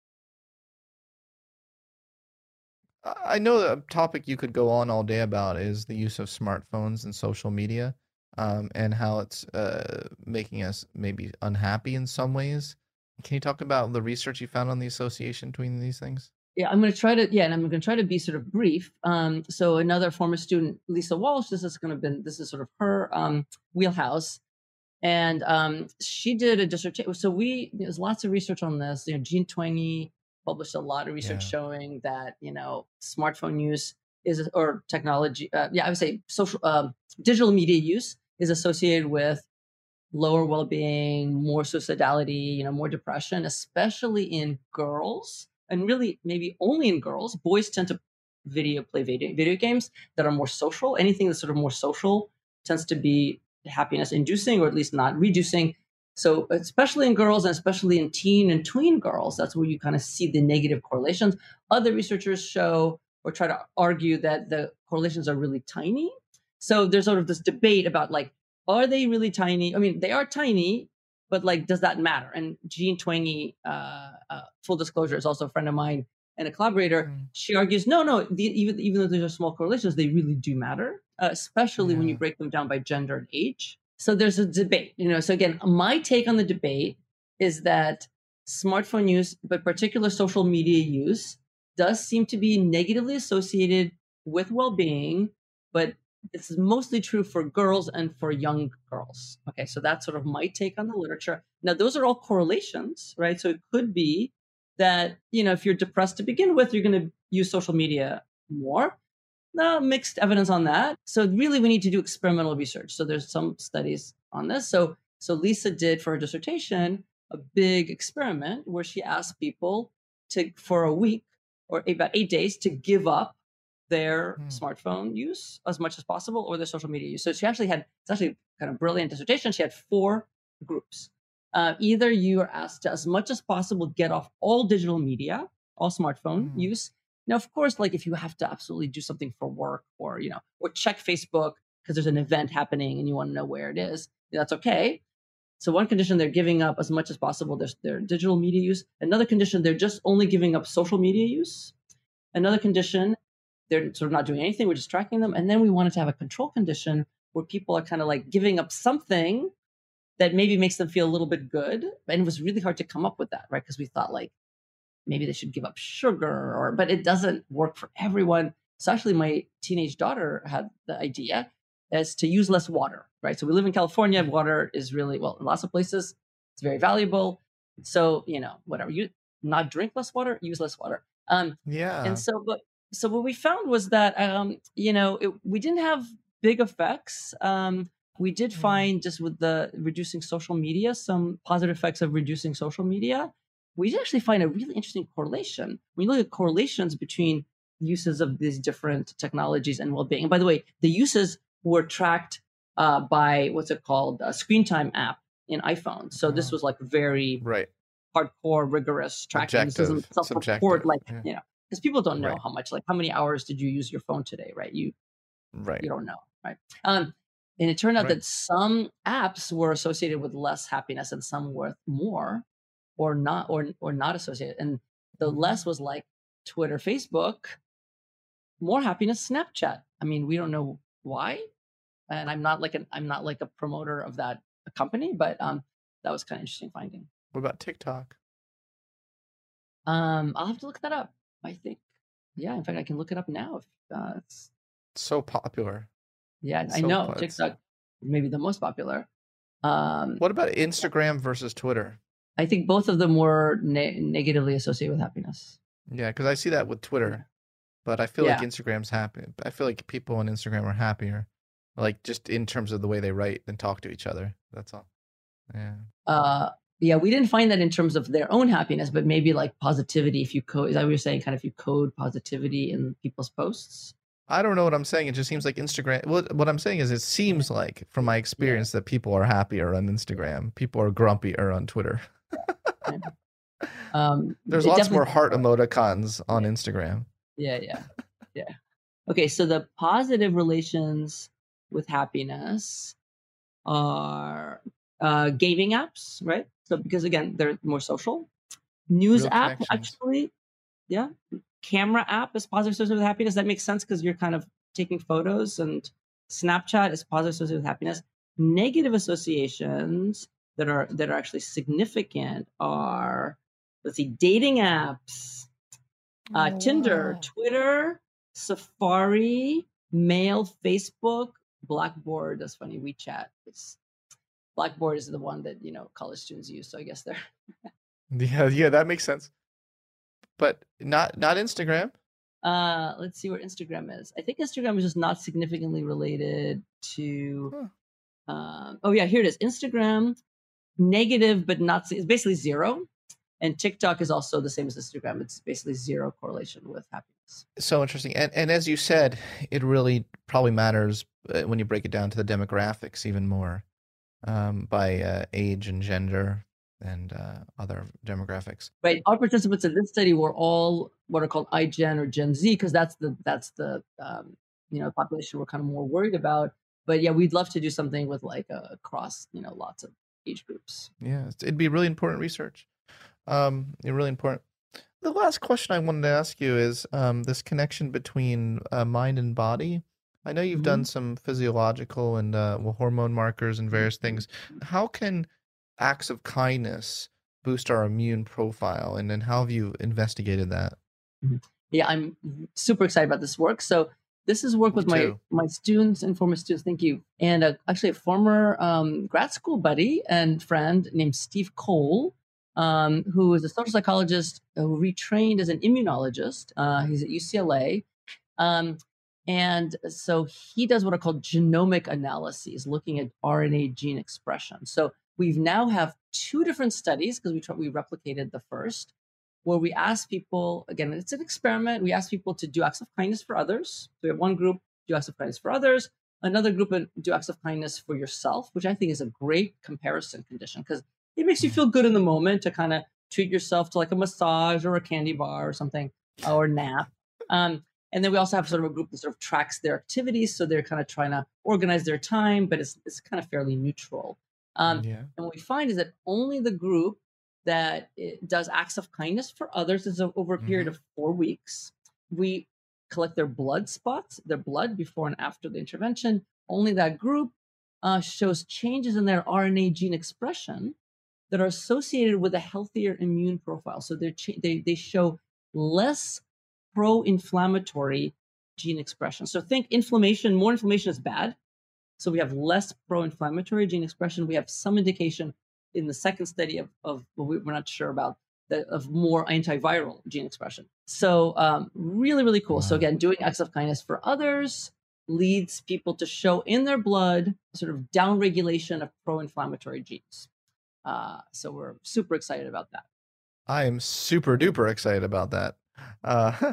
I I know a topic you could go on all day about is the use of smartphones and social media, um, and how it's uh, making us maybe unhappy in some ways. Can you talk about the research you found on the association between these things? Yeah, I'm going to try to, yeah, and I'm going to try to be sort of brief. Um, so another former student, Lisa Walsh, this is going to be, this is sort of her um, wheelhouse. And um, she did a dissertation. So we, there's lots of research on this. You know, Jean Twenge published a lot of research Yeah. showing that, you know, smartphone use is, or technology, uh, yeah, I would say social, um, digital media use is associated with lower well-being, more suicidality, you know, more depression, especially in girls, and really maybe only in girls. Boys tend to video play video, video games that are more social. Anything that's sort of more social tends to be happiness inducing, or at least not reducing. So especially in girls and especially in teen and tween girls, that's where you kind of see the negative correlations. Other researchers show or try to argue that the correlations are really tiny. So there's sort of this debate about like, are they really tiny? I mean, they are tiny, but like, does that matter? And Jean Twenge, uh, uh, full disclosure, is also a friend of mine and a collaborator. Mm. She argues, no, no, the, even even though these are small correlations, they really do matter, uh, especially when you Yeah. break them down by gender and age. So there's a debate, you know. So again, my take on the debate is that smartphone use, but particular social media use, does seem to be negatively associated with well-being, but this is mostly true for girls and for young girls. Okay, so that's sort of my take on the literature. Now, those are all correlations, right? So it could be that, you know, if you're depressed to begin with, you're going to use social media more. No, mixed evidence on that. So really, we need to do experimental research. So there's some studies on this. So so Lisa did for her dissertation a big experiment where she asked people to, for a week or about eight days, to give up their Hmm. smartphone use as much as possible or their social media use. So she actually had, it's actually kind of brilliant dissertation. She had four groups. Uh, either you are asked to, as much as possible, get off all digital media, all smartphone Hmm. use. Now, of course, like if you have to absolutely do something for work or, you know, or check Facebook because there's an event happening and you want to know where it is, that's okay. So one condition, they're giving up as much as possible their, their digital media use. Another condition, they're just only giving up social media use. Another condition, they're sort of not doing anything, we're just tracking them. And then we wanted to have a control condition where people are kind of like giving up something that maybe makes them feel a little bit good. And it was really hard to come up with that, right? Because we thought like maybe they should give up sugar, or but it doesn't work for everyone. So actually my teenage daughter had the idea as to use less water, right? So we live in California. Water is really, well, in lots of places, it's very valuable. So, you know, whatever, you not drink less water, use less water. Um, Yeah. and so, but so what we found was that, um, you know, it, we didn't have big effects. Um, we did Mm. find just with the reducing social media, some positive effects of reducing social media. We did actually find a really interesting correlation. When you look at correlations between uses of these different technologies and well-being. And by the way, the uses were tracked uh, by what's it called, a screen time app in iPhone. So this Oh. was like very Right. hardcore, rigorous tracking. This Objective, doesn't self-report, subjective, like, yeah. you know, because people don't know Right. how much, like how many hours did you use your phone today, right? You Right. you don't know, right? Um, and it turned out Right. that some apps were associated with less happiness and some with more, or not, or or not associated. And the less was like Twitter, Facebook, more happiness, Snapchat. I mean, we don't know why, and I'm not like an I'm not like a promoter of that company, but um, that was kind of interesting finding. What about TikTok? Um, I'll have to look that up. I think, yeah. In fact, I can look it up now. If uh, it's So popular. yeah, I So know po- it's- TikTok maybe the most popular. Um, What about Instagram versus Twitter? I think both of them were ne- negatively associated with happiness. Yeah, because I see that with Twitter, but I feel like Yeah. Instagram's happy. I feel like people on Instagram are happier, like just in terms of the way they write and talk to each other. That's all. Yeah. Uh, yeah, we didn't find that in terms of their own happiness, but maybe like positivity. If you code, is that what you're saying? Kind of if you code positivity in people's posts. I don't know what I'm saying. It just seems like Instagram. What what I'm saying is, it seems like, from my experience, that people are happier on Instagram. People are grumpier on Twitter. Um, There's it lots definitely- more heart emoticons on Instagram. Yeah, yeah, yeah. Okay, so the positive relations with happiness are uh, gaming apps, right? So because again, they're more social. News Real app, connections. actually, yeah. Camera app is positive associated with happiness. That makes sense because you're kind of taking photos, and Snapchat is positive associated with happiness. Negative associations that are that are actually significant are, let's see, dating apps, uh, Oh, Tinder, wow. Twitter, Safari, Mail, Facebook, Blackboard. That's funny. WeChat. It's, Blackboard is the one that you know college students use. So I guess they're Yeah, yeah, that makes sense. But not not Instagram. Uh, let's see where Instagram is. I think Instagram is just not significantly related to. Um, oh yeah, here it is. Instagram, negative, but not. It's basically zero, and TikTok is also the same as Instagram. It's basically zero correlation with happiness. So interesting. And and as you said, it really probably matters uh, when you break it down to the demographics even more, um, by uh, age and gender and uh, other demographics. Right. Our participants in this study were all what are called iGen or Gen Z because that's the that's the um, you know population we're kind of more worried about. But yeah, we'd love to do something with like uh, across you know lots of age groups. Yeah, it's- it'd be really important research. Um, yeah, really important. The last question I wanted to ask you is um, this connection between uh, mind and body. I know you've done some physiological and uh, well, hormone markers and various things. How can acts of kindness boost our immune profile, and then how have you investigated that? Yeah, I'm super excited about this work. So this is work Me with my too. my students and former students. Thank you. And uh, actually, a former um, grad school buddy and friend named Steve Cole, um, who is a social psychologist who retrained as an immunologist. Uh, he's at U C L A. Um, and so he does what are called genomic analyses, looking at R N A gene expression. So we've now have two different studies because we tr- we replicated the first, where we ask people, again, it's an experiment. We ask people to do acts of kindness for others. So we have one group do acts of kindness for others, another group do acts of kindness for yourself, which I think is a great comparison condition because it makes you feel good in the moment to kind of treat yourself to like a massage or a candy bar or something or nap. Um, and then we also have sort of a group that sort of tracks their activities. So they're kind of trying to organize their time, but it's, it's kind of fairly neutral. Um, yeah. And what we find is that only the group that it does acts of kindness for others is over a period mm-hmm. of four weeks. We collect their blood spots, their blood before and after the intervention. Only that group uh, shows changes in their R N A gene expression that are associated with a healthier immune profile. So they're cha- they they show less pro-inflammatory gene expression. So think inflammation, more inflammation is bad. So we have less pro-inflammatory gene expression. We have some indication in the second study of, of well, we're not sure about, the, of more antiviral gene expression. So um, really, really cool. Wow. So again, doing acts of kindness for others leads people to show in their blood sort of downregulation of pro-inflammatory genes. Uh, so we're super excited about that. I am super duper excited about that. Uh,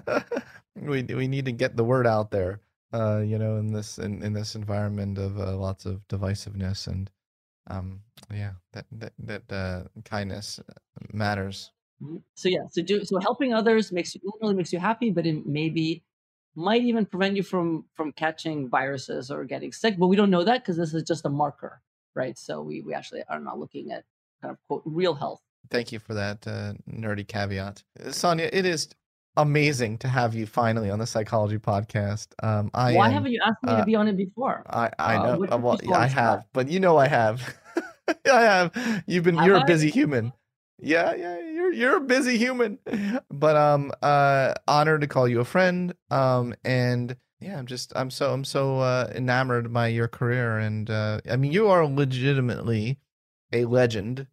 we we need to get the word out there. Uh, you know, in this in, in this environment of uh, lots of divisiveness and um, yeah, that that that uh, kindness matters. So yeah, so do so helping others makes you not only makes you happy, but it maybe might even prevent you from from catching viruses or getting sick. But we don't know that because this is just a marker, right? So we we actually are not looking at kind of quote real health. Thank you for that uh, nerdy caveat, Sonia. It is amazing to have you finally on the Psychology Podcast. Um, I Why am, haven't you asked me uh, to be on it before? I I uh, know. Uh, well, I have, that? But you know I have. I have. You've been. Have you're I? a busy human. Yeah, yeah. You're you're a busy human. But um, uh, honored to call you a friend. Um, and yeah, I'm just I'm so I'm so uh, enamored by your career, and uh, I mean you are legitimately a legend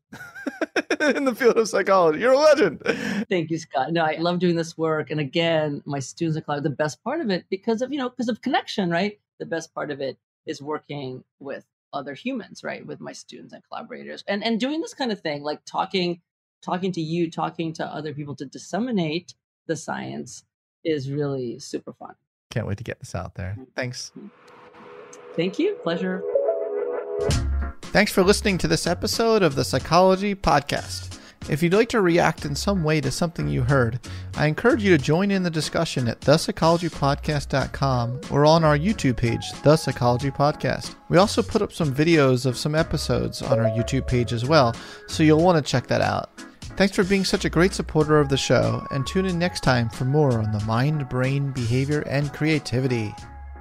in the field of psychology. You're a legend. Thank you, Scott. No, I love doing this work. And again, my students are the best part of it because of, you know, because of connection, right? The best part of it is working with other humans, right? With my students and collaborators and, and doing this kind of thing, like talking, talking to you, talking to other people to disseminate the science is really super fun. Can't wait to get this out there. Thanks. Thank you. Pleasure. Thanks for listening to this episode of the Psychology Podcast. If you'd like to react in some way to something you heard, I encourage you to join in the discussion at the psychology podcast dot com or on our YouTube page, The Psychology Podcast. We also put up some videos of some episodes on our YouTube page as well, so you'll want to check that out. Thanks for being such a great supporter of the show, and tune in next time for more on the mind, brain, behavior, and creativity.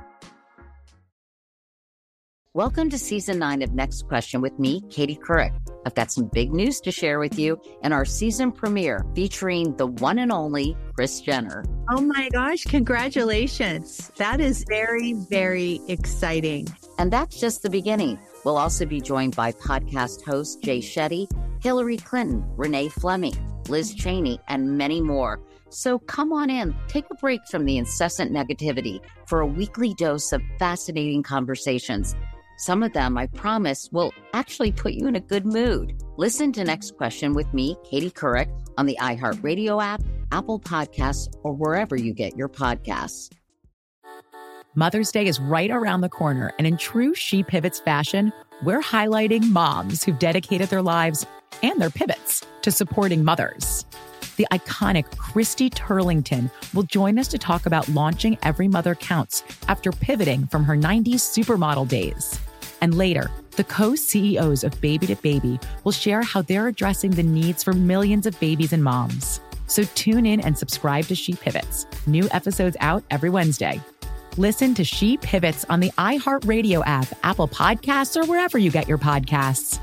Welcome to season nine of Next Question with me, Katie Couric. I've got some big news to share with you in our season premiere featuring the one and only Kris Jenner. Oh my gosh, congratulations. That is very, very exciting. And that's just the beginning. We'll also be joined by podcast hosts Jay Shetty, Hillary Clinton, Renee Fleming, Liz Cheney, and many more. So come on in, take a break from the incessant negativity for a weekly dose of fascinating conversations. Some of them, I promise, will actually put you in a good mood. Listen to Next Question with me, Katie Couric, on the iHeartRadio app, Apple Podcasts, or wherever you get your podcasts. Mother's Day is right around the corner, and in true She Pivots fashion, we're highlighting moms who've dedicated their lives and their pivots to supporting mothers. The iconic Christy Turlington will join us to talk about launching Every Mother Counts after pivoting from her nineties supermodel days. And later, the co-C E Os of Baby to Baby will share how they're addressing the needs for millions of babies and moms. So tune in and subscribe to She Pivots. New episodes out every Wednesday. Listen to She Pivots on the iHeartRadio app, Apple Podcasts, or wherever you get your podcasts.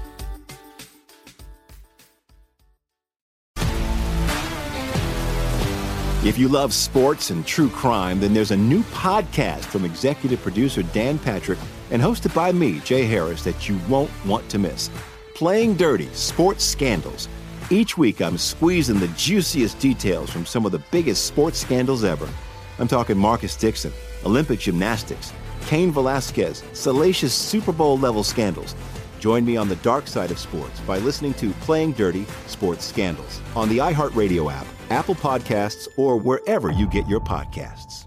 If you love sports and true crime, then there's a new podcast from executive producer Dan Patrick and hosted by me, Jay Harris, that you won't want to miss. Playing Dirty: Sports Scandals. Each week, I'm squeezing the juiciest details from some of the biggest sports scandals ever. I'm talking Marcus Dixon, Olympic gymnastics, Cain Velasquez, salacious Super Bowl-level scandals. Join me on the dark side of sports by listening to Playing Dirty Sports Scandals on the iHeartRadio app, Apple Podcasts, or wherever you get your podcasts.